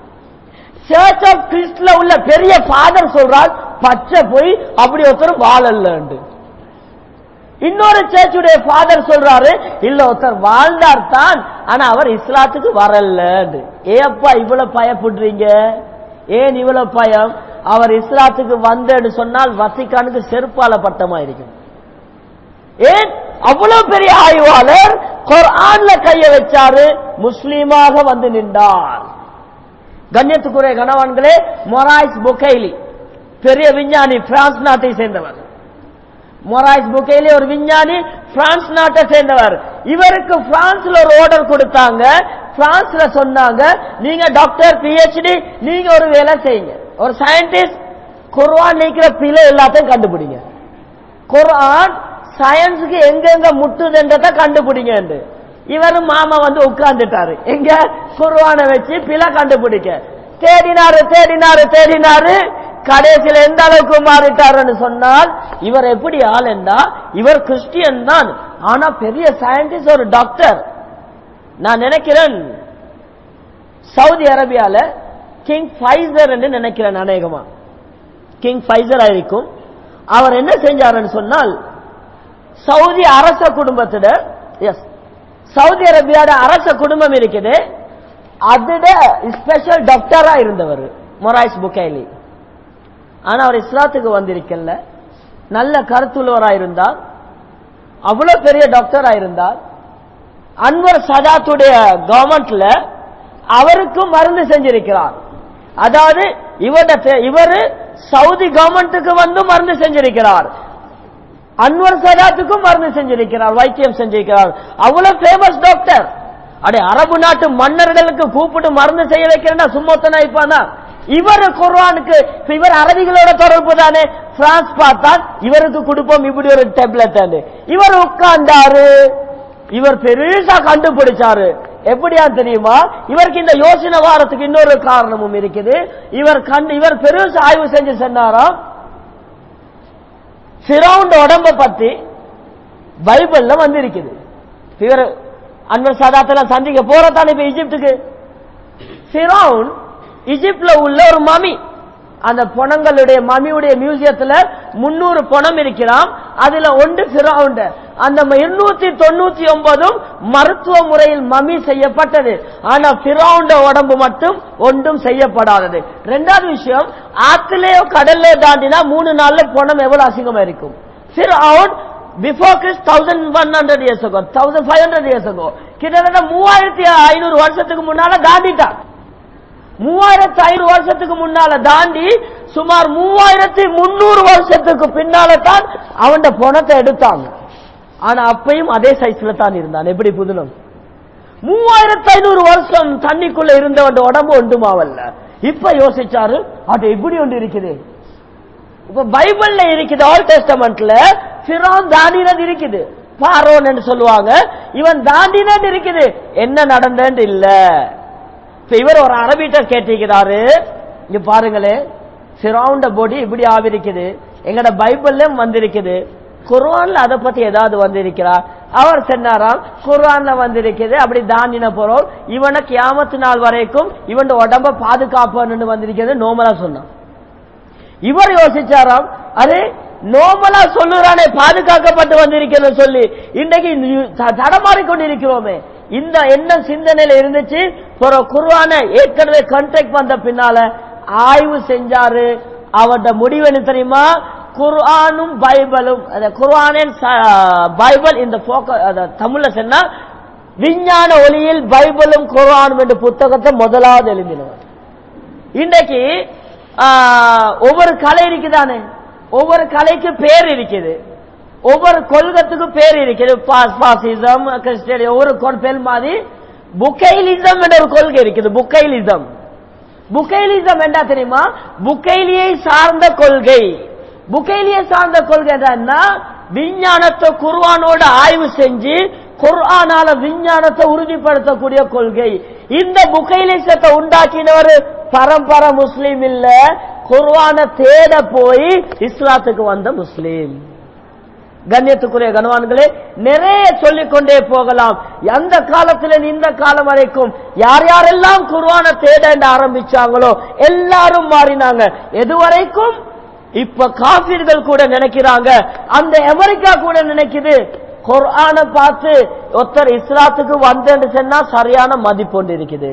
சர்ச் ஆஃப் கிறிஸ்ட்ல உள்ள பெரிய ஃபாதர் சொல்றார், பச்சை போய் அப்படி ஒருத்தர் வாழல்ல. இன்னொரு சர்ச்சுடைய ஃபாதர் சொல்றாரு, இல்ல ஒருத்தர் வாழ்ந்தார் தான், ஆனா அவர் இஸ்லாத்துக்கு வரல. ஏப்பா இவ்வளவு பயப்படுறீங்க? ஏன் இவ்வளவு பயம்? அவர் இஸ்லாத்துக்கு வந்தேன்னு சொன்னால் வத்திக்கானுக்கு செருப்பால பட்டமா இருக்கும். ஏன்? அவ்வளவு பெரிய ஆய்வாளர் குர்ஆன்ல கைய வச்சாரு, முஸ்லீமாக வந்து நின்றார். கண்ணியத்துக்குரிய கணவான்களே, மொராய்ஸ் புகைலி பெரிய விஞ்ஞானி, பிரான்ஸ் நாட்டை சேர்ந்தவர். மொராய்ஸ் புகைலி ஒரு விஞ்ஞானி, பிரான்ஸ் நாட்டை சேர்ந்தவர். இவருக்கு பிரான்ஸ்ல ஒரு ஆர்டர் கொடுத்தாங்க. பிரான்ஸ்ல சொன்னாங்க, நீங்க டாக்டர், பிஹெச்டி, நீங்க ஒரு வேலை செய்யுங்க, ஒரு சயின்டிஸ்ட், குர்ஆன் நீக்கிற பிழை எல்லாத்தையும் கண்டுபிடிங்க, குர்ஆன் சயின்ஸுக்கு எங்கெங்க முட்டுதுன்றத கண்டுபிடிங்க. இவரும் மாமா வந்து உட்கார்ந்துட்டாரு, எங்க குர்ஆன வச்சு பிழை கண்டுபிடிக்க. தேடினாரு தேடினாரு தேடினாரு கடைசியில் எந்த அளவுக்கு மாறிட்டாருன்னு சொன்னால், இவர் எப்படி ஆள் என்றா, இவர் கிறிஸ்டியன் தான், ஆனா பெரிய சயின்டிஸ்ட், ஒரு டாக்டர். நான் நினைக்கிறேன் சவுதி அரேபியால கிங் ஃபைசர் என்று நினைக்கிறேன், அநேகமா கிங் ஃபைசர் ஆயிருக்கும். அவர் என்ன செஞ்சாருன்னு சொன்னால், சவுதி அரச குடும்பத்திட, எஸ் சவுதி அரேபியாட அரச குடும்பம் இருக்குது, அதுட ஸ்பெஷல் டாக்டரா இருந்தவர் மொராய்ஸ் புகைலி. ஆனா அவர் இஸ்லாத்துக்கு வந்திருக்கல, நல்ல கருத்துள்ளவராயிருந்தார், அவ்வளவு பெரிய டாக்டரா இருந்தார். அன்வர் சதாத்துடைய கவர்மெண்ட்ல அவருக்கும் மருந்து செஞ்சிருக்கிறார். அதாவது இவர் சவுதி கவர்மெண்ட்டுக்கு வந்து மருந்து செஞ்சிருக்கிறார், அன்வர் சதாத்துக்கும் மருந்து செஞ்சிருக்கிறார், வைத்தியம் செஞ்சிருக்கிறார். அவ்வளவு ஃபேமஸ் டாக்டர். அடே, அரபு நாட்டு மன்னர்களுக்கு கூப்பிட்டு மருந்து செய்ய வைக்கிறேன்னா சும்மத்தனா இப்பானா? இவர் குர்ஆனுக்கு, இவர் அரபிகளோட தொடர்பு தானே, பிரான்ஸ் பார்த்தா இவருக்கு கொடுப்போம் இப்படி ஒரு டேப்லெட். இவர் உட்கார்ந்தாரு, இவர் பெருசா கண்டுபிடிச்சாரு. எப்படியா தெரியுமா? இவருக்கு இந்த யோசனை வாரத்துக்கு இன்னொரு காரணமும் இருக்குது. இவர் கண்டு இவர் பெருசா ஆய்வு செஞ்சு சொன்னாராம், ஃபிரௌன் உடம்ப பத்தி பைபிள்ல வந்து இருக்குது. இவர் அன்வர் சாதாத்துல சந்திக்க போறதானே இப்ப ஈஜிப்டுக்கு. ஃபிரௌன் ஈஜிப்ட்ல உள்ள ஒரு மமி, அந்த பொணங்களுடைய மமியுடைய மியூசியத்துல முன்னூறு பொணம் இருக்கிறாம். அதுல ஒன்று ஃபிரௌன். அந்த இருநூத்தி தொண்ணூத்தி ஒன்பதும் மருத்துவ முறையில் மமி செய்யப்பட்டது. ஆனா ஃபிரௌன் உடம்பு மட்டும் ஒன்றும் செய்யப்படாதது. ரெண்டாவது விஷயம், ஆத்திலேயோ கடல்ல தாண்டினா மூணு நாள்ல பொணம் எவ்வளவு அசிங்கமா இருக்கும். Firaun before Christ thousand one hundred years ago thousand five hundred years ago கிட்டத்தட்ட மூவாயிரத்தி ஐநூறு வருஷத்துக்கு முன்னால தாண்டிட்டான். மூவாயிரத்தி ஐநூறு வருஷத்துக்கு முன்னால தாண்டி சுமார் மூவாயிரத்தி முன்னூறு வருஷத்துக்கு பின்னால தான் அவன் பணத்தை எடுத்தாங்க. ஆனா அப்பயும் அதே சைஸ்ல தான் இருந்தான். எப்படி புதுனம்? மூவாயிரத்தி ஐநூறு வருஷம் தண்ணிக்குள்ள இருந்தவன் உடம்பு ஒன்றுமாவல்ல. இப்ப யோசிச்சாரு, அது எப்படி ஒன்று இருக்குது. இப்ப பைபிள்ல இருக்குது, ஆல் டெஸ்டமெண்ட்ல ஃபிரௌன் தாண்டினது இருக்குது, பாரோன் என்று சொல்லுவாங்க. இவன் தாண்டினது இருக்குது, என்ன நடந்தது இல்ல. இவர் ஒரு அரபிட்ட கேட்டிருக்கிறாரு, இங்க பாருங்களே, ஃபிரௌன் பாடி இப்படி ஆவிருக்குது, எங்கட பைபிள்ல வந்திருக்குது, குர்ஆன்ல அதை பத்தி ஏதாவது வந்திருக்கிறார்? அவர் சொன்னாராம், குர்ஆன்ல வந்திருக்குது, அப்படி தாண்டின போறோம் இவனை கியாமத்து நாள் வரைக்கும் இவன் உடம்ப பாதுகாப்பு வந்திருக்கிறது நோமலா சொன்னான். இவர் யோசிச்சாராம், அரே நோமலா சொல்லுறானே பாதுகாக்கப்பட்டு வந்திருக்கிறது சொல்லி இன்றைக்கு தடமாறிக்கொண்டிருக்கிறோமே. இந்த என்ன சிந்தனையில இருந்துச்சு. குர்ஆன ஏற்கனவே கான்ட்ராக்ட் வந்த பின்னால ஆய்வு செஞ்சாரு. அவரோட முடிவு என்ன தெரியுமா? குர்ஆனும் பைபிளும், குர்ஆனின் பைபிள் இந்த தமிழ்ல சொன்னா விஞ்ஞான ஒளியில் பைபிளும் குர்ஆனும் என்ற புத்தகத்தை முதலாவது எழுதினவர். இன்றைக்கு ஒவ்வொரு கலை இருக்குதானே, ஒவ்வொரு கலைக்கு பேர் இருக்குது, ஒவ்வொரு கொள்கத்துக்கு பேர் இருக்குது. பாசிசம், கிறிஸ்டியன், ஒவ்வொரு பேர் மாதிரி புக்கைலிசம் என்ற ஒரு கொள்கை இருக்குது. புக்கைலிசம் புக்கைலிசம் என்ன தெரியுமா? புக்கைலியை சார்ந்த கொள்கை. புக்கைலியை சார்ந்த கொள்கை என்ன? விஞ்ஞானத்தை குர்ஆனோட ஆய்வு செஞ்சு குர்ஆனால விஞ்ஞானத்தை உறுதிப்படுத்தக்கூடிய கொள்கை. இந்த புக்கைலிசத்தை உண்டாக்கினவர் பரம்பரை முஸ்லீம் இல்ல, குர்ஆன தேட போய் இஸ்லாத்துக்கு வந்த முஸ்லீம். கண்ணியத்துக்குரிய கனவான்களே, நிறைய சொல்லிக் கொண்டே போகலாம். அந்த காலத்துல இந்த காலம் வரைக்கும் யார் யாரெல்லாம் குர்ஆனை தேட ஆரம்பிச்சாங்களோ எல்லாரும் மாறினாங்க. எதுவரைக்கும் இப்ப காபிர்கள் கூட நினைக்கிறாங்க, அந்த அமெரிக்கா கூட நினைக்குது, குர்ஆனை பார்த்து ஒருத்தர் இஸ்லாத்துக்கு வந்தேன்னு சொன்னா சரியான மதிப்பு ஒன்று இருக்குது.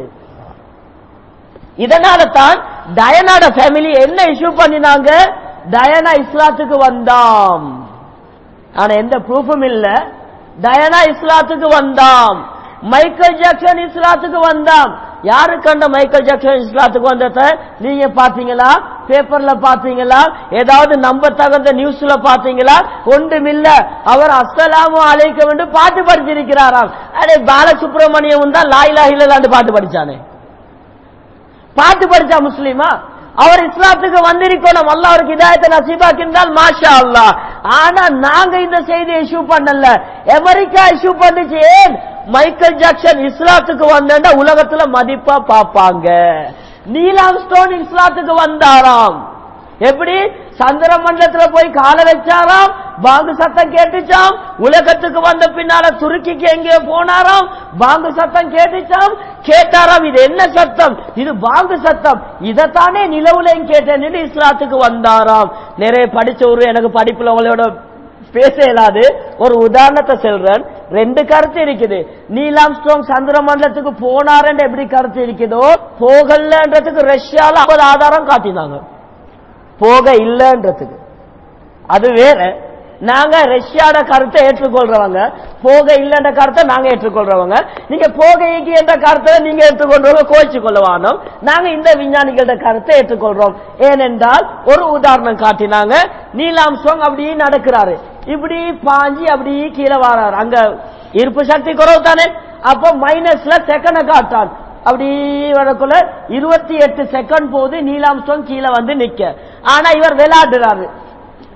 இதனால தான் டயனாட ஃபேமிலி என்ன இஷ்யூ பண்ணினாங்க? டயனா இஸ்லாத்துக்கு வந்தாம், ஆனா எந்த ப்ரூஃபும் இல்ல. டயனா இஸ்லாத்துக்கு வந்தாம். மைக்கேல் ஜாக்சன் இஸ்லாத்துக்கு வந்தாம். யாரு கண்ட மைக்கேல் ஜாக்சன் இஸ்லாத்துக்கு வந்தத நீங்க பாத்தீங்களா? பேப்பர்ல பாத்தீங்களா? ஏதாவது நம்ப தகுந்த நியூஸ்ல பாத்தீங்களா? ஒன்றுமில்ல. அவர் அஸ்ஸலாமு அலைக்கும் என்று பாட்டு படிச்சிருக்கிறாராம். அடே பாலசுப்ரமணியம் தான் லா இலாஹ இல்லல்லாஹ் பாட்டு படிச்சானே, பாட்டு படிச்சா முஸ்லிமா? அவர் இஸ்லாத்துக்கு வந்திருக்கணும், அல்லாஹ் அவருக்கு ஹிதாயத்தை நசீபாக்கின்றால் மாஷா அல்லாஹ். ஆனா நாங்க இந்த செய்தியை இஷ்யூ பண்ணல, அமெரிக்கா இஷ்யூ பண்ணிச்சு. ஏன்? மைக்கேல் ஜாக்சன் இஸ்லாத்துக்கு வந்தா உலகத்துல மதிப்பா பாப்பாங்க. நீல் ஆம்ஸ்ட்ராங் இஸ்லாத்துக்கு வந்தாராம். எப்படி? சந்திர மண்டலத்துல போய் கால வச்சாராம், பாங்கு சத்தம் கேட்டுச்சாம். உலகத்துக்கு வந்த பின்னால துருக்கிக்கு எங்கே போனாராம், பாங்கு சத்தம் கேட்டுச்சாம். கேட்டாராம், இது என்ன சத்தம்? இது பாங்கு சத்தம். இதத்தானே நிலவுலையும் கேட்டேன். இஸ்லாத்துக்கு வந்தாராம். நிறைய படிச்ச ஒரு, எனக்கு படிப்புல உங்களோட பேச இயலாது, ஒரு உதாரணத்தை சொல்றேன். ரெண்டு கருத்து இருக்குது. நீல் ஆம்ஸ்ட்ராங் சந்திர மண்டலத்துக்கு போனார் எப்படி கருத்து இருக்குதோ, போகலன்றதுக்கு ரஷ்யால ஐம்பது ஆதாரம் காட்டினாங்க. போக இல்லன்றதுக்கு அது வேற. நாங்க ரஷ்யாட கருத்தை ஏற்றுக்கொள்றவங்க, போக இல்லன்ற கருத்தை நாங்க ஏற்றுக்கொள்றவங்க. நீங்க போக என்ற கருத்தை நீங்க ஏற்றுக்கொள்றவங்க கோச்சு கொள்ளவானோம். நாங்க இந்த விஞ்ஞானிகளோட கருத்தை ஏற்றுக்கொள்றோம். ஏனென்றால் ஒரு உதாரணம் காட்டினாங்க. நீல் ஆம்ஸ்ட்ராங் அப்படியே நடக்கிறாரு, இப்படி பாஞ்சி அப்படி கீழே வராரு. அங்க இருப்பு சக்தி குறவு தானே, அப்ப மைனஸ்ல செகண்ட் காட்டான். அப்படி வரக்குள்ள இருபத்தி எட்டு செகண்ட் போது நீல் ஆம்ஸ்ட்ராங் கீழே வந்து நிக்க. ஆனா இவர் விளையாடுறாரு,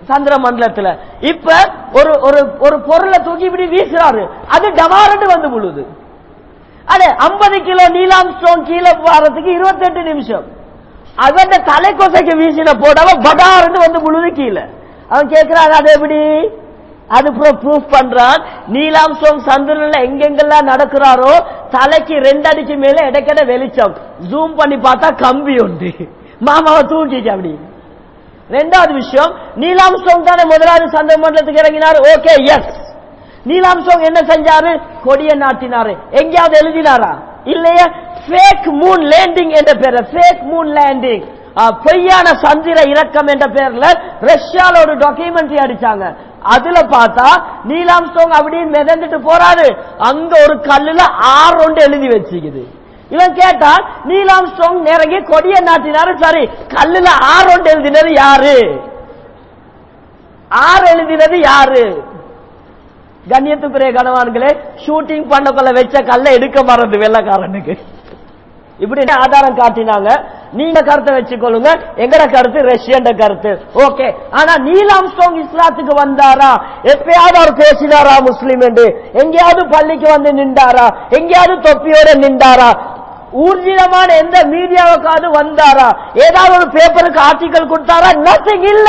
சந்திர மண்டலத்துல. இப்ப ஒரு ஒரு பொருளை தூக்கி இப்படி வீசுறாரு, அது டமாரண்டு வந்து விழுது. அடே ஐம்பது கிலோ நீலாம்ஸ்ட்ராங் கீழே போறதுக்கு இருபத்தி எட்டு நிமிஷம். அவன் தலைக்கொசைக்கு வீசின போடாம படாரண்டு வந்து விழுது கீழே. அவன் கேட்கிறாங்க அது எப்படி? அது ப்ரூஃப் பண்றான். நீலாம்ஸ்ட்ராங் சந்திரன்ல எங்கெங்கெல்லாம் நடக்கிறாரோ தலைக்கு ரெண்டு அடிக்கு மேல இடைக்கிட வெளிச்சம். ஜூம் பண்ணி பார்த்தா கம்பி உண்டு. மாமாவை தூக்கிச்சு அப்படி. ரெண்டாவது விஷயம், நீலாம்ஸ்ட்ராங் தானே முதலாவது சந்திர மண்டலத்துக்கு இறங்கினார். Okay, S. நீலாம்ஸ்ட்ராங் என்ன செஞ்சாரு? கொடிய நாட்டினாரு. எங்கேயாவது எழுதினாரா? இல்லையா? ஃபேக் மூன் லேண்டிங் என்ற பேர், ஃபேக் மூன் லேண்டிங், பொய்யான சந்திர இறக்கம் என்ற பேர்ல ரஷ்யால ஒரு டாக்குமெண்ட்ரி அடிச்சாங்க. அதுல பார்த்தா நீலாம்ஸ்ட்ராங் அப்படின்னு மிதந்துட்டு போறாரு. அங்க ஒரு கல்லுல ஆறு ஒன்று எழுதி வச்சுக்குது. இவன் கேட்டா நீலாம்ஸ்ட்ராங் நெருங்கி கொடிய நாட்டினாரு. சரி, கல்லுல ஆறு ஒன்று எழுதினது யாரு? ஆறு எழுதினது யாரு? கண்ணியத்துக்குரிய கணவான்களே, ஷூட்டிங் பண்ணக்குள்ள வச்ச கல்ல எடுக்க மறந்து வெள்ளக்காரனுக்கு இப்படி ஆதாரம் காட்டினாங்க. நீங்க கருத்தை வச்சுக்கொள்ளுங்க, எங்கட கருத்து ரஷ்யன் கருத்து. ஓகே, ஆனா நீலாம்ஸ்ட்ராங் இஸ்லாத்துக்கு வந்தாரா? எப்பயாவது அவர் பேசினாரா முஸ்லிம் என்று? எங்கேயாவது பள்ளிக்கு வந்து நின்றாரா? எங்கேயாவது தொப்பியோட நின்றாரா? ஊர்ஜிதமான எந்த மீடியாவுக்காவது வந்தாரா? ஏதாவது ஒரு பேப்பருக்கு ஆர்டிக்கல் கொடுத்தாரா? நத்திங் இல்ல.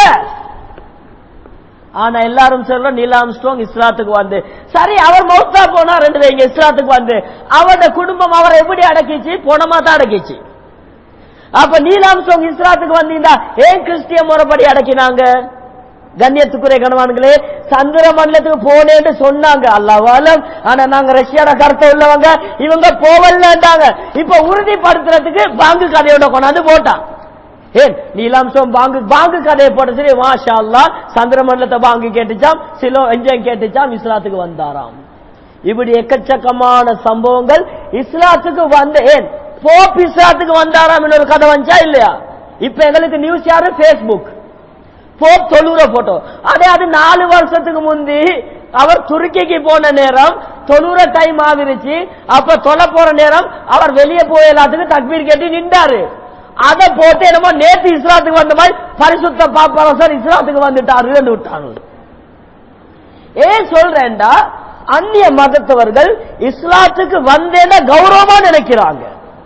ஆனா எல்லாரும் சொல்ற நீலாம்ஸ்ட்ராங் இஸ்லாத்துக்கு வந்து. சரி, அவர் மௌத்தா போனா ரெண்டு வைங்க, இஸ்லாத்துக்கு வந்து அவருடைய குடும்பம் அவரை எப்படி அடக்கிச்சு? போனமா தான் அடக்கிச்சு. அப்ப நீலாம்ஸ்ட்ராங் இஸ்லாத்துக்கு வந்தீங்கன்னா ஏன் கிறிஸ்டிய முறைப்படி அடக்கினாங்க? கண்ணியத்துக்குரிய கணவான்களே, சந்திர மண்டலத்துக்கு போனேன்னு சொன்னாங்க அல்லாஹ்வாலம். ஆனா நாங்க ரஷ்யாட கருத்தை உள்ளவங்க, இவங்க போவல்லைன்றாங்க. இப்ப உறுதிப்படுத்துறதுக்கு பாங்கு கதையோட கொண்டாந்து போட்டான். ஏன் நீலாம்ஸ்ட்ராங் பாங்கு பாங்கு கதையை போட்ட சரி, மாஷா அல்லாஹ் சந்திர மண்டலத்தை பாங்கு கேட்டுச்சாம், சிலோ எஞ்சம் கேட்டுச்சாம், இஸ்லாத்துக்கு வந்தாராம். இப்படி எக்கச்சக்கமான சம்பவங்கள் இஸ்லாத்துக்கு வந்த. ஏன் போப் இஸ்லாத்துக்கு வந்தாராம் ஒரு கதை வந்துச்சா இல்லையா? இப்ப எங்களுக்கு நியூஸ் யாரு? பேஸ்புக். போப் தொழுற போட்டோ. அதே அது நாலு வருஷத்துக்கு முந்தி அவர் துருக்கிக்கு போன நேரம் தொழுற டைம் ஆவிருச்சு. அப்ப தொலை போற நேரம் அவர் வெளியே போய் எல்லாத்துக்கும் தக்பீர் கேட்டு நின்றாரு. அதை போட்டு என்னமோ நேற்று இஸ்லாத்துக்கு வந்த மாதிரி பரிசுத்த பாப்பரசர் இஸ்லாத்துக்கு வந்துட்டாரு விட்டாங்க. ஏன் சொல்றேன்டா, அந்நிய மதத்தவர்கள் இஸ்லாத்துக்கு வந்தேன்னா கௌரவமா நினைக்கிறாங்க.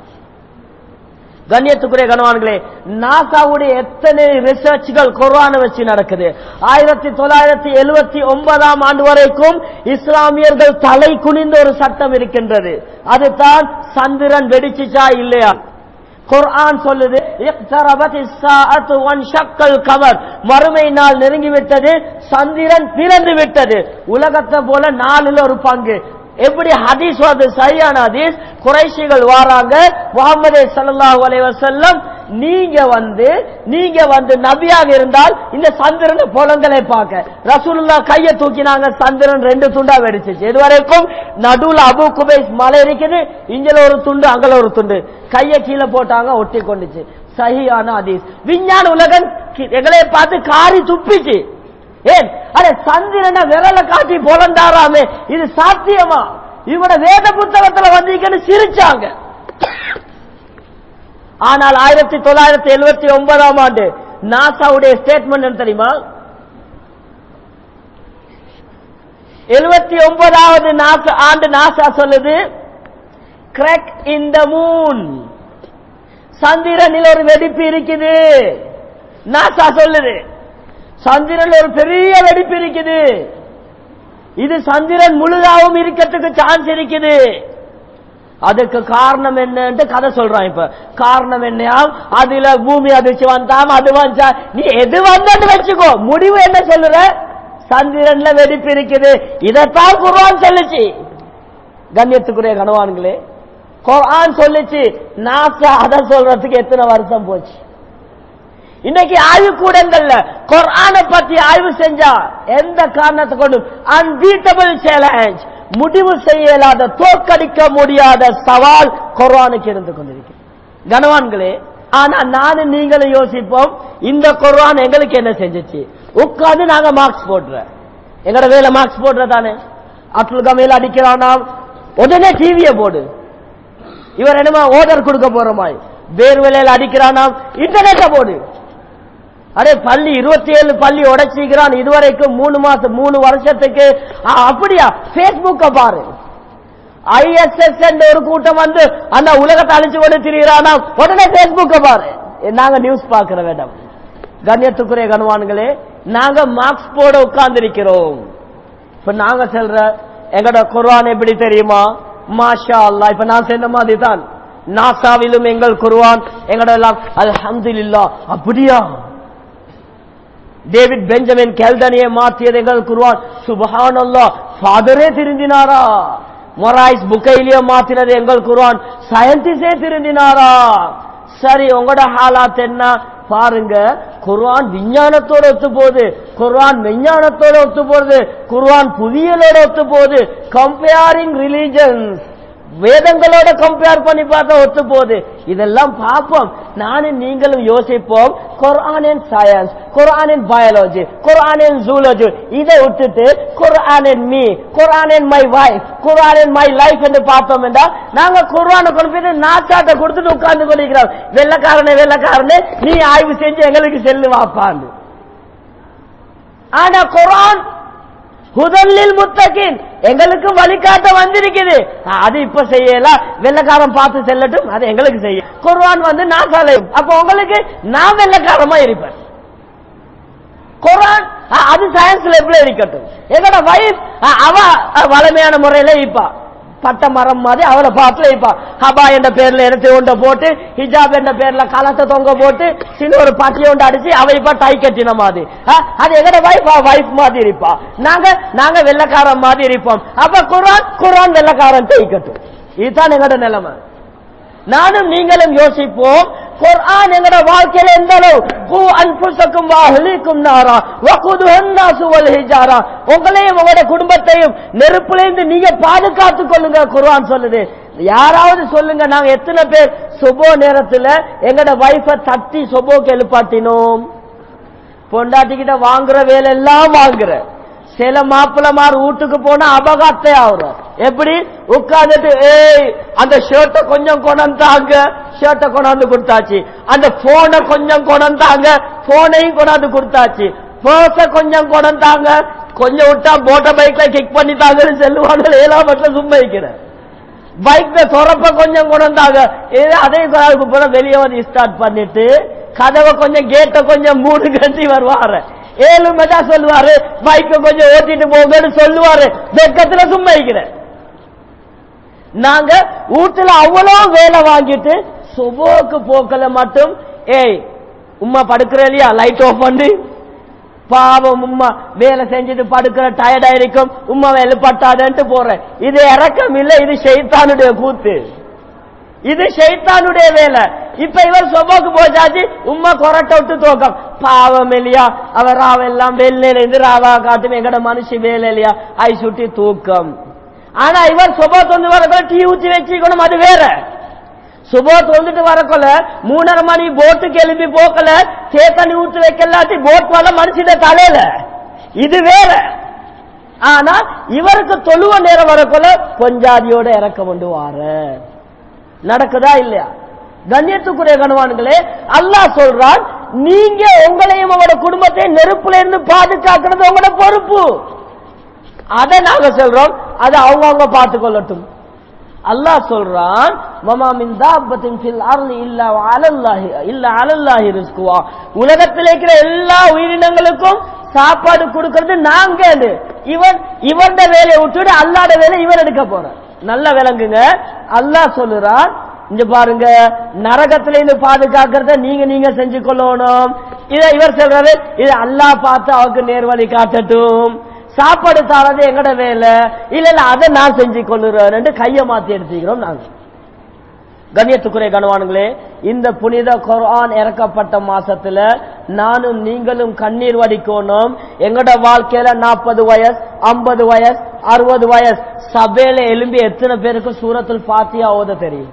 கண்ணியத்துக்குரிய கணவான்களே, நாசாவுடைய எத்தனை ரிசர்ச்கள் குர்ஆனை வச்சு நடக்குது. ஆயிரத்தி தொள்ளாயிரத்தி எழுபத்தி ஒன்பதாம் ஆண்டு வரைக்கும் இஸ்லாமியர்கள் தலை குனிந்த ஒரு சட்டம் இருக்கின்றது. அதுதான் சந்திரன் வெடிச்சுச்சா இல்லையா. குர்ஆன் சொல்லுது, இக்தரபத்திஸ் ஸாஅத்து வன்ஷக்கல் கமர், மறுமை நாள் நெருங்கிவிட்டது, சந்திரன் பிளந்து விட்டது. உலகத்தை போல நாலுல ஒரு பங்கு. எப்படி ஹதீஸ் வருது, சரியான ஹதீஸ். குறைஷிகள் வாராங்க, முஹம்மது ஸல்லல்லாஹு அலைஹி வஸல்லம் நீங்க வந்து நீங்க வந்து நபியாக இருந்தால் இந்த சந்திரன் பொலங்களை பார்க்க. ரசூலுல்லாஹ் கையை தூக்கினாங்க, சந்திரன் ரெண்டு துண்டா வெடிச்சிச்சு. இதுவரைக்கும் நடுவுல அபு குபைஸ் மலை இருக்குது, இங்கல ஒரு துண்டு அங்கல ஒரு துண்டு. கையை கீழே போட்டாங்க, ஒட்டி கொண்டுச்சு. சஹீஹான ஹதீஸ். விஞ்ஞான உலகம் எங்களை பார்த்து காரி துப்பிச்சு. ஏன் அரே சந்திரனை விரல காட்டி பொலந்தாராமே, இது சாத்தியமா? இவட வேத புத்தகத்துல வந்தீங்கன்னு சிரிச்சாங்க. ஆனால் ஆயிரத்தி தொள்ளாயிரத்தி எழுபத்தி ஒன்பதாம் ஆண்டு நாசாவுடைய ஸ்டேட்மெண்ட் தெரியுமா? எழுபத்தி ஒன்பதாவது ஆண்டு நாசா சொல்லுது, கிராக் இன் த மூன், சந்திரனில் ஒரு வெடிப்பு இருக்குது. நாசா சொல்லுது சந்திரன் ஒரு பெரிய வெடிப்பு இருக்குது. இது சந்திரன் முழுதாவும் இருக்கிறதுக்கு சான்ஸ் இருக்குது. அதுக்கு காரணம் என்னன்னு கதை சொல்றான். இப்ப காரணம் என்னையா, அதுல பூமி அதிர்ச்சி வந்தாம், அது வந்தா நீ எது வந்தன்னு வச்சுக்கோ, முடிவு என்ன சொல்லுற? சந்திரன்ல வெடிப்பு இருக்குது. இதைத்தான் குர்ஆன் சொல்லுச்சு. கண்ணியத்துக்குரிய கணவான்களே, குர்ஆன் சொல்லுச்சு. நாசா அதை சொல்றதுக்கு எத்தனை வருஷம் போச்சு? இன்னைக்கு ஆய்வுக்கூடங்கள்ல குர்ஆனை பத்தி ஆய்வு செஞ்சா எந்த காரணத்தை கொண்டும் அன்பீட்டபிள் சேலஞ்ச், முடிவு செய்யலாத, தோற்கடிக்க முடியாத சவால் குர்ஆனுக்கு இருந்து கொண்டிருக்கு. கணவான்களே, ஆனா நானும் நீங்களும் யோசிப்போம், இந்த குர்ஆன் எங்களுக்கு என்ன செஞ்சிச்சு? உட்கார்ந்து நாங்க மார்க்ஸ் போடுற, எங்கட வேலை மார்க்ஸ் போடுற தானே. அப்துல் கமேல் அடிக்கிறானா, உடனே டிவியை போடு. இவர் என்னமா ஆர்டர் கொடுக்க போறோமாய். வேறு வேலையில அடிக்கிறானா, இன்டர்நெட்டை போடு. அரே பள்ளி இருபத்தி ஏழு பள்ளி உடைச்சிக்கிறான் இதுவரைக்கும் மூணு மாசம் மூணு வருஷத்துக்கு. அப்படியா? பேஸ்புக்க பாரு. ஐஎஸ்எஸ் என்ற ஒரு கூட்டம் வந்து அந்த உலகத்தை அழிச்சு கொண்டு திரிகிறானா, உடனே பேஸ்புக்க பாரு. நாங்க நியூஸ் பாக்குற வேண்டாம். கண்ணியத்துக்குரிய கனவான்களே, நாங்க மார்க்ஸ் போட உட்கார்ந்து இருக்கிறோம். இப்ப நாங்க சொல்ற எங்கட குர்ஆன் எப்படி தெரியுமா? மாஷா அல்லாஹ். இப்ப நான் சொன்ன மாதிரி தான் நாசாவிலும் எங்கள் குர்ஆன் எங்கட எல்லாம் அல்ஹம்துலில்லாஹ். அப்படியா? டேவிட் பெஞ்சமின் கெல்டனியை மாற்றியது எங்கள் குர்ஆன். சுப்ஹானல்லாஹ். ஃபாதரே திருந்தினாரா? மொராய்ஸ் புக்கைலியே மாத்தினது எங்கள் குர்ஆன். சயின்டிஸ்டே திருந்தினாரா? சரி, உங்களோட ஹாலாத் என்ன பாருங்க. குர்ஆன் விஞ்ஞானத்தோட ஒத்து போகுது, குர்ஆன் விஞ்ஞானத்தோட ஒத்து போகுது, குர்ஆன் புதியலோட ஒத்து போகுது. கம்பேரிங் ரிலிஜன்ஸ், வேதங்களோட கம்பேர் பண்ணி பார்த்தா ஒத்து போகுது. இதெல்லாம் பார்ப்போம். நானும் நீங்களும் யோசிப்போம். Quran and science, Quran and biology, Quran and zoology, இதை விட்டுட்டு Quran and me, Quran and my wife, Quran and my life என்று பார்த்தோம் என்றா நாங்க குர்ஆனை கொண்டு போய் நாச்சாட்டை கொடுத்துட்டு உட்கார்ந்து கொண்டிருக்கிறோம். வெள்ளக்காரனே வெள்ளக்காரனே நீ ஆய்வு செஞ்சு எங்களுக்கு செல்லு வாப்பான்னு. ஆனா குர்ஆன் ஹுதல்லில் முத்தகின், எங்களுக்கு வழிகாட்ட வந்திருக்குது. அது இப்ப செய்யல, வெள்ளக்காரன் பார்த்து செல்லட்டும், அது எங்களுக்கு செய்ய. குர்ஆன் வந்து நான் சாலை, அப்ப உங்களுக்கு நான் வெள்ளக்காரமா இருப்பேன். குர்ஆன் அது சயின்ஸ்ல எப்படி இருக்கட்டும். எங்கட வைஃப் அவ வளமையான முறையில இப்ப பட்ட மரம் மாதிரி அவளை பார்த்துல இப்ப ஹபா என்ற பேர்ல எடுத்து ஒண்ட போட்டு, ஹிஜாப் என்ற பேர்ல கலத்தை தொங்க போட்டு, சின்ன ஒரு பட்டியை ஒன்று அடிச்சு அவ இப்ப டை கட்டின மாதிரி. அது எங்கட வைஃப் வைஃப் மாதிரி இருப்பா, நாங்க நாங்க வெள்ளக்காரன் மாதிரி இருப்போம். அப்ப குர்ஆன் குர்ஆன் வெள்ளக்காரன் டை கட்டும். இதுதான் எங்கட நிலைமை. நானும் நீங்களும் யோசிப்போம். குர்ஆன் எங்கட வாழ்க்கையில எந்த அளவு கூ அன்ஃபுஸக்கும் வஅஹ்லீக்கும் நாரா வகுதுஹன் நாசு வல் ஹிஜாரா, உங்களையும் உங்களோட குடும்பத்தையும் நெருப்பிலிருந்து நீங்க பாதுகாத்துக் கொள்ளுங்க குர்ஆன் சொல்லுது. யாராவது சொல்லுங்க, நாங்க எத்தனை பேர் சுபோ நேரத்துல எங்கட வைஃப தட்டி சுபோக்கு எழுப்பாட்டினோம்? பொண்டாட்டிக்கிட்ட வாங்குற வேலை எல்லாம் வாங்குற. சில மாப்பிளமார் வீட்டுக்கு போனா அபகாத்தே ஆகுற. எப்படி உட்கார்ந்துட்டு ஏய் அந்த ஷர்ட்டை கொஞ்சம் கொண்டாங்க, ஷர்ட்டை கொண்டாந்து கொடுத்தாச்சு. அந்த போனை கொஞ்சம் கொண்டாங்க, போனையும் கொண்டாந்து கொடுத்தாச்சு. பர்ஸ கொஞ்சம் கொண்டாங்க, கொஞ்சம் விட்டா மோட்டார் பைக்ல கிக் பண்ணிட்டாங்கன்னு செல்லுவாங்க. ஏழாம் மட்டும் சும்மா இருக்கிற பைக்ல சொரப்ப கொஞ்சம் கொண்டாங்க, அதையும் போல வெளியே வந்து ஸ்டார்ட் பண்ணிட்டு கதவை கொஞ்சம் கேட்ட கொஞ்சம் மூணு கட்டி வருவாரு. ஏழு மதா சொல்லுவாரு, பைக்க கொஞ்சம் ஓட்டிட்டு போங்கன்னு சொல்லுவாரு. வெக்கத்துல சும்மா இருக்கிற. நாங்க வீட்டுல அவ்வளவு வேலை வாங்கிட்டு சுபோக்கு போக்கல மட்டும் ஏய் உம்மா படுக்கிற இல்லையா, லைட் ஆஃப் பண்ணி பாவம் உம்மா வேலை செஞ்சுட்டு படுக்கிற டயர்டா இருக்கும், உம்மா எழுப்பட்டாதன்ட்டு போறேன். இது இறக்கம் இல்ல, இது ஷைத்தானுடைய கூத்து, இது ஷைத்தானுடைய வேலை. இப்ப இவர் சொபோக்கு போச்சாச்சு, உம்மா கொரட்டை விட்டு தோக்கம். பாவம் இல்லையா, அவர் ராவெல்லாம் வெள்ளையில இருந்து ராவா காட்டும், எங்கட மனுஷி வேலை இல்லையா, ஐ சுட்டி தூக்கம். ஆனா இவர் சுபோ தொந்து வரக்குள்ள டீ ஊற்றி வச்சுக்கணும், அது வேற. சுபோ தொந்துட்டு வரக்குள்ள மூணரை மணி போட்டுக்கு எழுப்பி போக்கல, சேத்தனி ஊத்து வைக்கலாட்டி போட் வர மனுஷிட தலையில, இது வேற. ஆனா இவருக்கு தொழுவ நேரம் வரக்குள்ள பொஞ்சாதியோட இறக்க கொண்டு வார. நடக்குதா இல்லையா? கண்ணியத்துக்குரிய கணவான்களே, அல்லாஹ் சொல்றான், நீங்க உங்களையும் உங்களோட குடும்பத்தையும் நெருப்புல இருந்து பாதுகாக்கிறது உங்களோட பொறுப்பு. அதை நாங்க சொல்றோம், அதை அவங்க அவங்க பார்த்துக் கொள்ளட்டும். அல்லாஹ் சொல்றான், வமா மின் தாபத்தின் ஃபில் அர்லி இல்லா அலல்லாஹி இல்லா அலல்லாஹி ரிஸ்குவா, உலகத்தில் இருக்கிற எல்லா உயிரினங்களுக்கும் சாப்பாடு கொடுக்கிறது நாங்க. இவன் இவன் வேலையை விட்டுட்டு அல்லாஹ்ட வேலை இவன் எடுக்க போற. நல்ல விளங்குங்க. அல்லாஹ் சொல்லுறான், இங்க பாருங்க, நரகத்தில இருந்து பாதுகாக்கிறத நீங்க நீங்க செஞ்சு கொள்ளணும். இத இவர் சொல்றாரு, இது அல்லாஹ் பார்த்து அவருக்கு நேர்வழி காட்டட்டும். சாப்பாடு தாரது எங்கட வேலை இல்ல இல்ல, அதை நான் செஞ்சு கொள்ளுறேன் கையை மாத்தி எடுத்துக்கிறோம் நாங்க. கண்ணியத்துக்குரிய கணவான்களே, இந்த புனித குர்ஆன் இறக்கப்பட்ட மாசத்துல நானும் நீங்களும் கண்ணீர் வடிக்கணும். எங்கட வாழ்க்கையில நாற்பது வயசு ஐம்பது வயசு அறுபது வயசு சபையில எலும்பி எத்தனை பேருக்கு சூரத்துல் ஃபாத்தியா ஓத தெரியும்?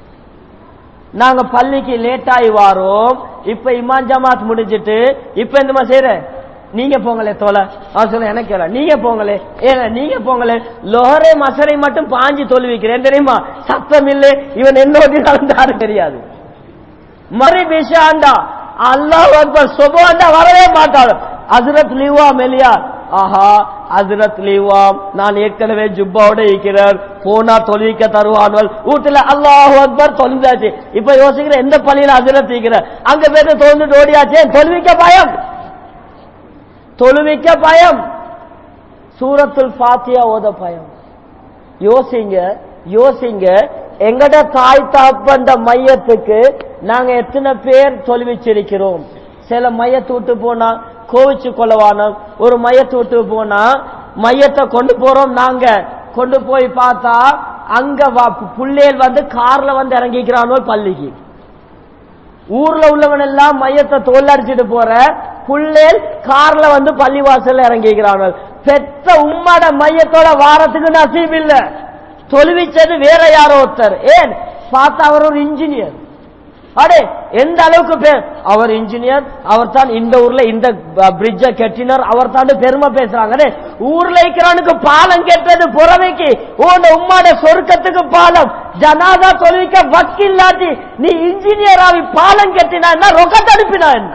நாங்க பள்ளிக்கு லேட்டாகி வாரோம். இப்ப இமாம் ஜமாத் முடிஞ்சிட்டு இப்ப என்னமா செய்யற, நீங்க போங்களே தோலை, அவன் சொல்ல எனக்கு நீங்க போங்களே, ஏன் நீங்க போங்களே, லோஹரே மசரை மட்டும் பாஞ்சு தொழுவிக்கிறேன் தெரியுமா, சத்தம் இல்லை. இவன் என்னோட நடந்தாரு தெரியாது. மறை விஷாண்டா அல்லாஹ் அக்பர் சுபஹான வரவே மாட்டாங்க. ஹஜ்ரத் லீவா மெலியா, ஆஹா ஹஜ்ரத் லீவா நான் ஏற்கனவே ஜுப்பாவோட இருக்கிறேன், போனா தொழுவிக்க தருவான்கள் வீட்டுல அல்லாஹு அக்பர் தொழுந்தாச்சு. இப்ப யோசிக்கிற எந்த பள்ளியில ஹஜ்ரத் இருக்கிற அங்க பேரு தோந்து ஓடியாச்சே, தொழுவிக்க பயம், தொழுவிக்க பயம், சூரத்துல் ஃபாத்தியா ஓத பயம். யோசிங்க யோசிங்க, எங்கட தாய் தாப்பண்ட மையத்துக்கு நாங்க எத்தனை பேர் தொழுவிச்சிருக்கிறோம். சில மையத்து விட்டு போனா கோவிச்சு கொள்ளவான, ஒரு மையத்து விட்டு போனா மையத்தை கொண்டு போறோம், நாங்க கொண்டு போய் பார்த்தா அங்க புள்ளேல் வந்து கார்ல வந்து இறங்கிக்கிறானோ பள்ளிக்கு. ஊர்ல உள்ளவன் எல்லாம் மையத்தை தோல் அடிச்சுட்டு போற புள்ளேல் கார்ல வந்து பள்ளிவாசல்ல இறங்கிக்கிறானோ. பெத்த உம்மட மையத்தோட வாரத்துக்கு நசீப் இல்ல, தொழுவிச்சது வேற யாரோ ஒருத்தர். ஏன் பார்த்தா அவர் ஒரு இன்ஜினியர். அடே எந்த அளவுக்கு பேர், அவர் இன்ஜினியர், அவர் தான் இந்த ஊர்ல இந்த பிரிட்ஜ கட்டினார், அவர் தான் பெருமை பேசுறாங்க. ஊர்ல இருக்கிறவனுக்கு பாலம் கெட்டது புறவைக்கு, உன் உம்மாட சொர்க்கத்துக்கு பாலம். ஜனாதா தொழுவிக்க வக்கில்லாட்டி நீ இன்ஜினியர் ஆகி பாலம் கட்டினா என்ன, ரொக்கத்தை அனுப்பினா என்ன?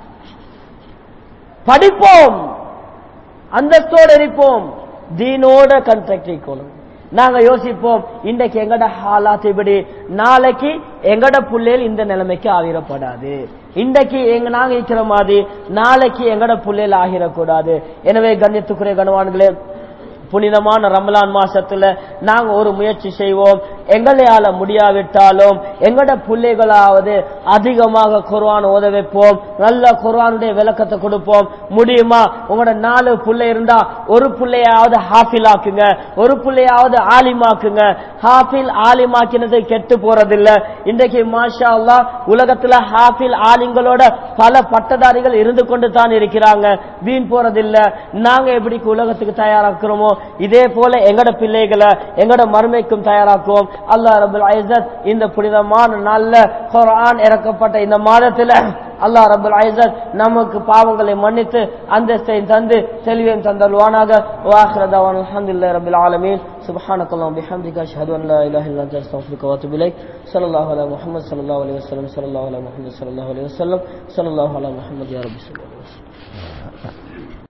படிப்போம், அந்தஸ்தோடு இருப்போம், தீனோட கண்ட்ராக்ட் இருக்கணும். நாங்க யோசிப்போம் இன்றைக்கு எங்கட ஹாலாத் இப்படி, நாளைக்கு எங்கட புள்ளையில் இந்த நிலைமைக்கு ஆகிரப்படாது. இன்றைக்கு எங்க நாங்க இருக்கிற மாதிரி நாளைக்கு எங்கட புள்ளையில் ஆகிரக்கூடாது. எனவே கண்ணியத்துக்குரிய கணவான்களே, புனிதமான ரமலான் மாசத்துல நாங்க ஒரு முயற்சி செய்வோம். எங்களையால முடியாவிட்டாலும் எங்கட பிள்ளைகளாவது அதிகமாக குர்ஆன் ஓத வைப்போம், நல்ல குர்ஆனுடைய விளக்கத்தை கொடுப்போம். முடியுமா உங்களோட நாலு பிள்ளை இருந்தா ஒரு பிள்ளையாவது ஹாஃபில் ஆக்குங்க, ஒரு பிள்ளையாவது ஆலிமாக்குங்க. ஹாஃபில் ஆலிமாக்கினது கெட்டு போறதில்ல. இன்றைக்கு மாஷா அல்லாஹ் உலகத்துல ஹாஃபில் ஆலிங்களோட பல பட்டதாரிகள் இருந்து கொண்டு தான் இருக்கிறாங்க, வீண் போறதில்ல. நாங்க எப்படி உலகத்துக்கு தயாராக்குறோமோ இதே போல எங்கட பிள்ளைகளை எங்கட மறுமைக்கும் தயாராக்குவோம். அல்லாஹ் ரப்பல் இஸ்ஸத் இந்த புனிதமான நல்ல குர்ஆன் இறக்கப்பட்ட இந்த மாதத்துல அல்லாஹ் ரப்பல் இஸ்ஸத் நமக்கு பாவங்களை மன்னித்து அந்தஸ்தை தந்து செல்வியம் தந்தல்வானாக. வாஹிர தஅவானா அல்ஹம்துலில்லாஹி ரப்பில் ஆலமீன். சுப்ஹானக்கல்லாஹு பிஹம்திக அஷ்ஹது அன் லா இலாஹா இல்லா அன்த அஸ்தக்ஃபிருக வ அத்தூபு இலைக். ஸல்லல்லாஹு அலா முஹம்மத் ஸல்லல்லாஹு அலைஹி வஸல்லம் ஸல்லல்லாஹு அலா முஹம்மத் ஸல்லல்லாஹு அலைஹி வஸல்லம் ஸல்லல்லாஹு அலா முஹம்மத் யா ரப்பி ஸல்லல்லாஹு அலைஹி வஸல்லம்.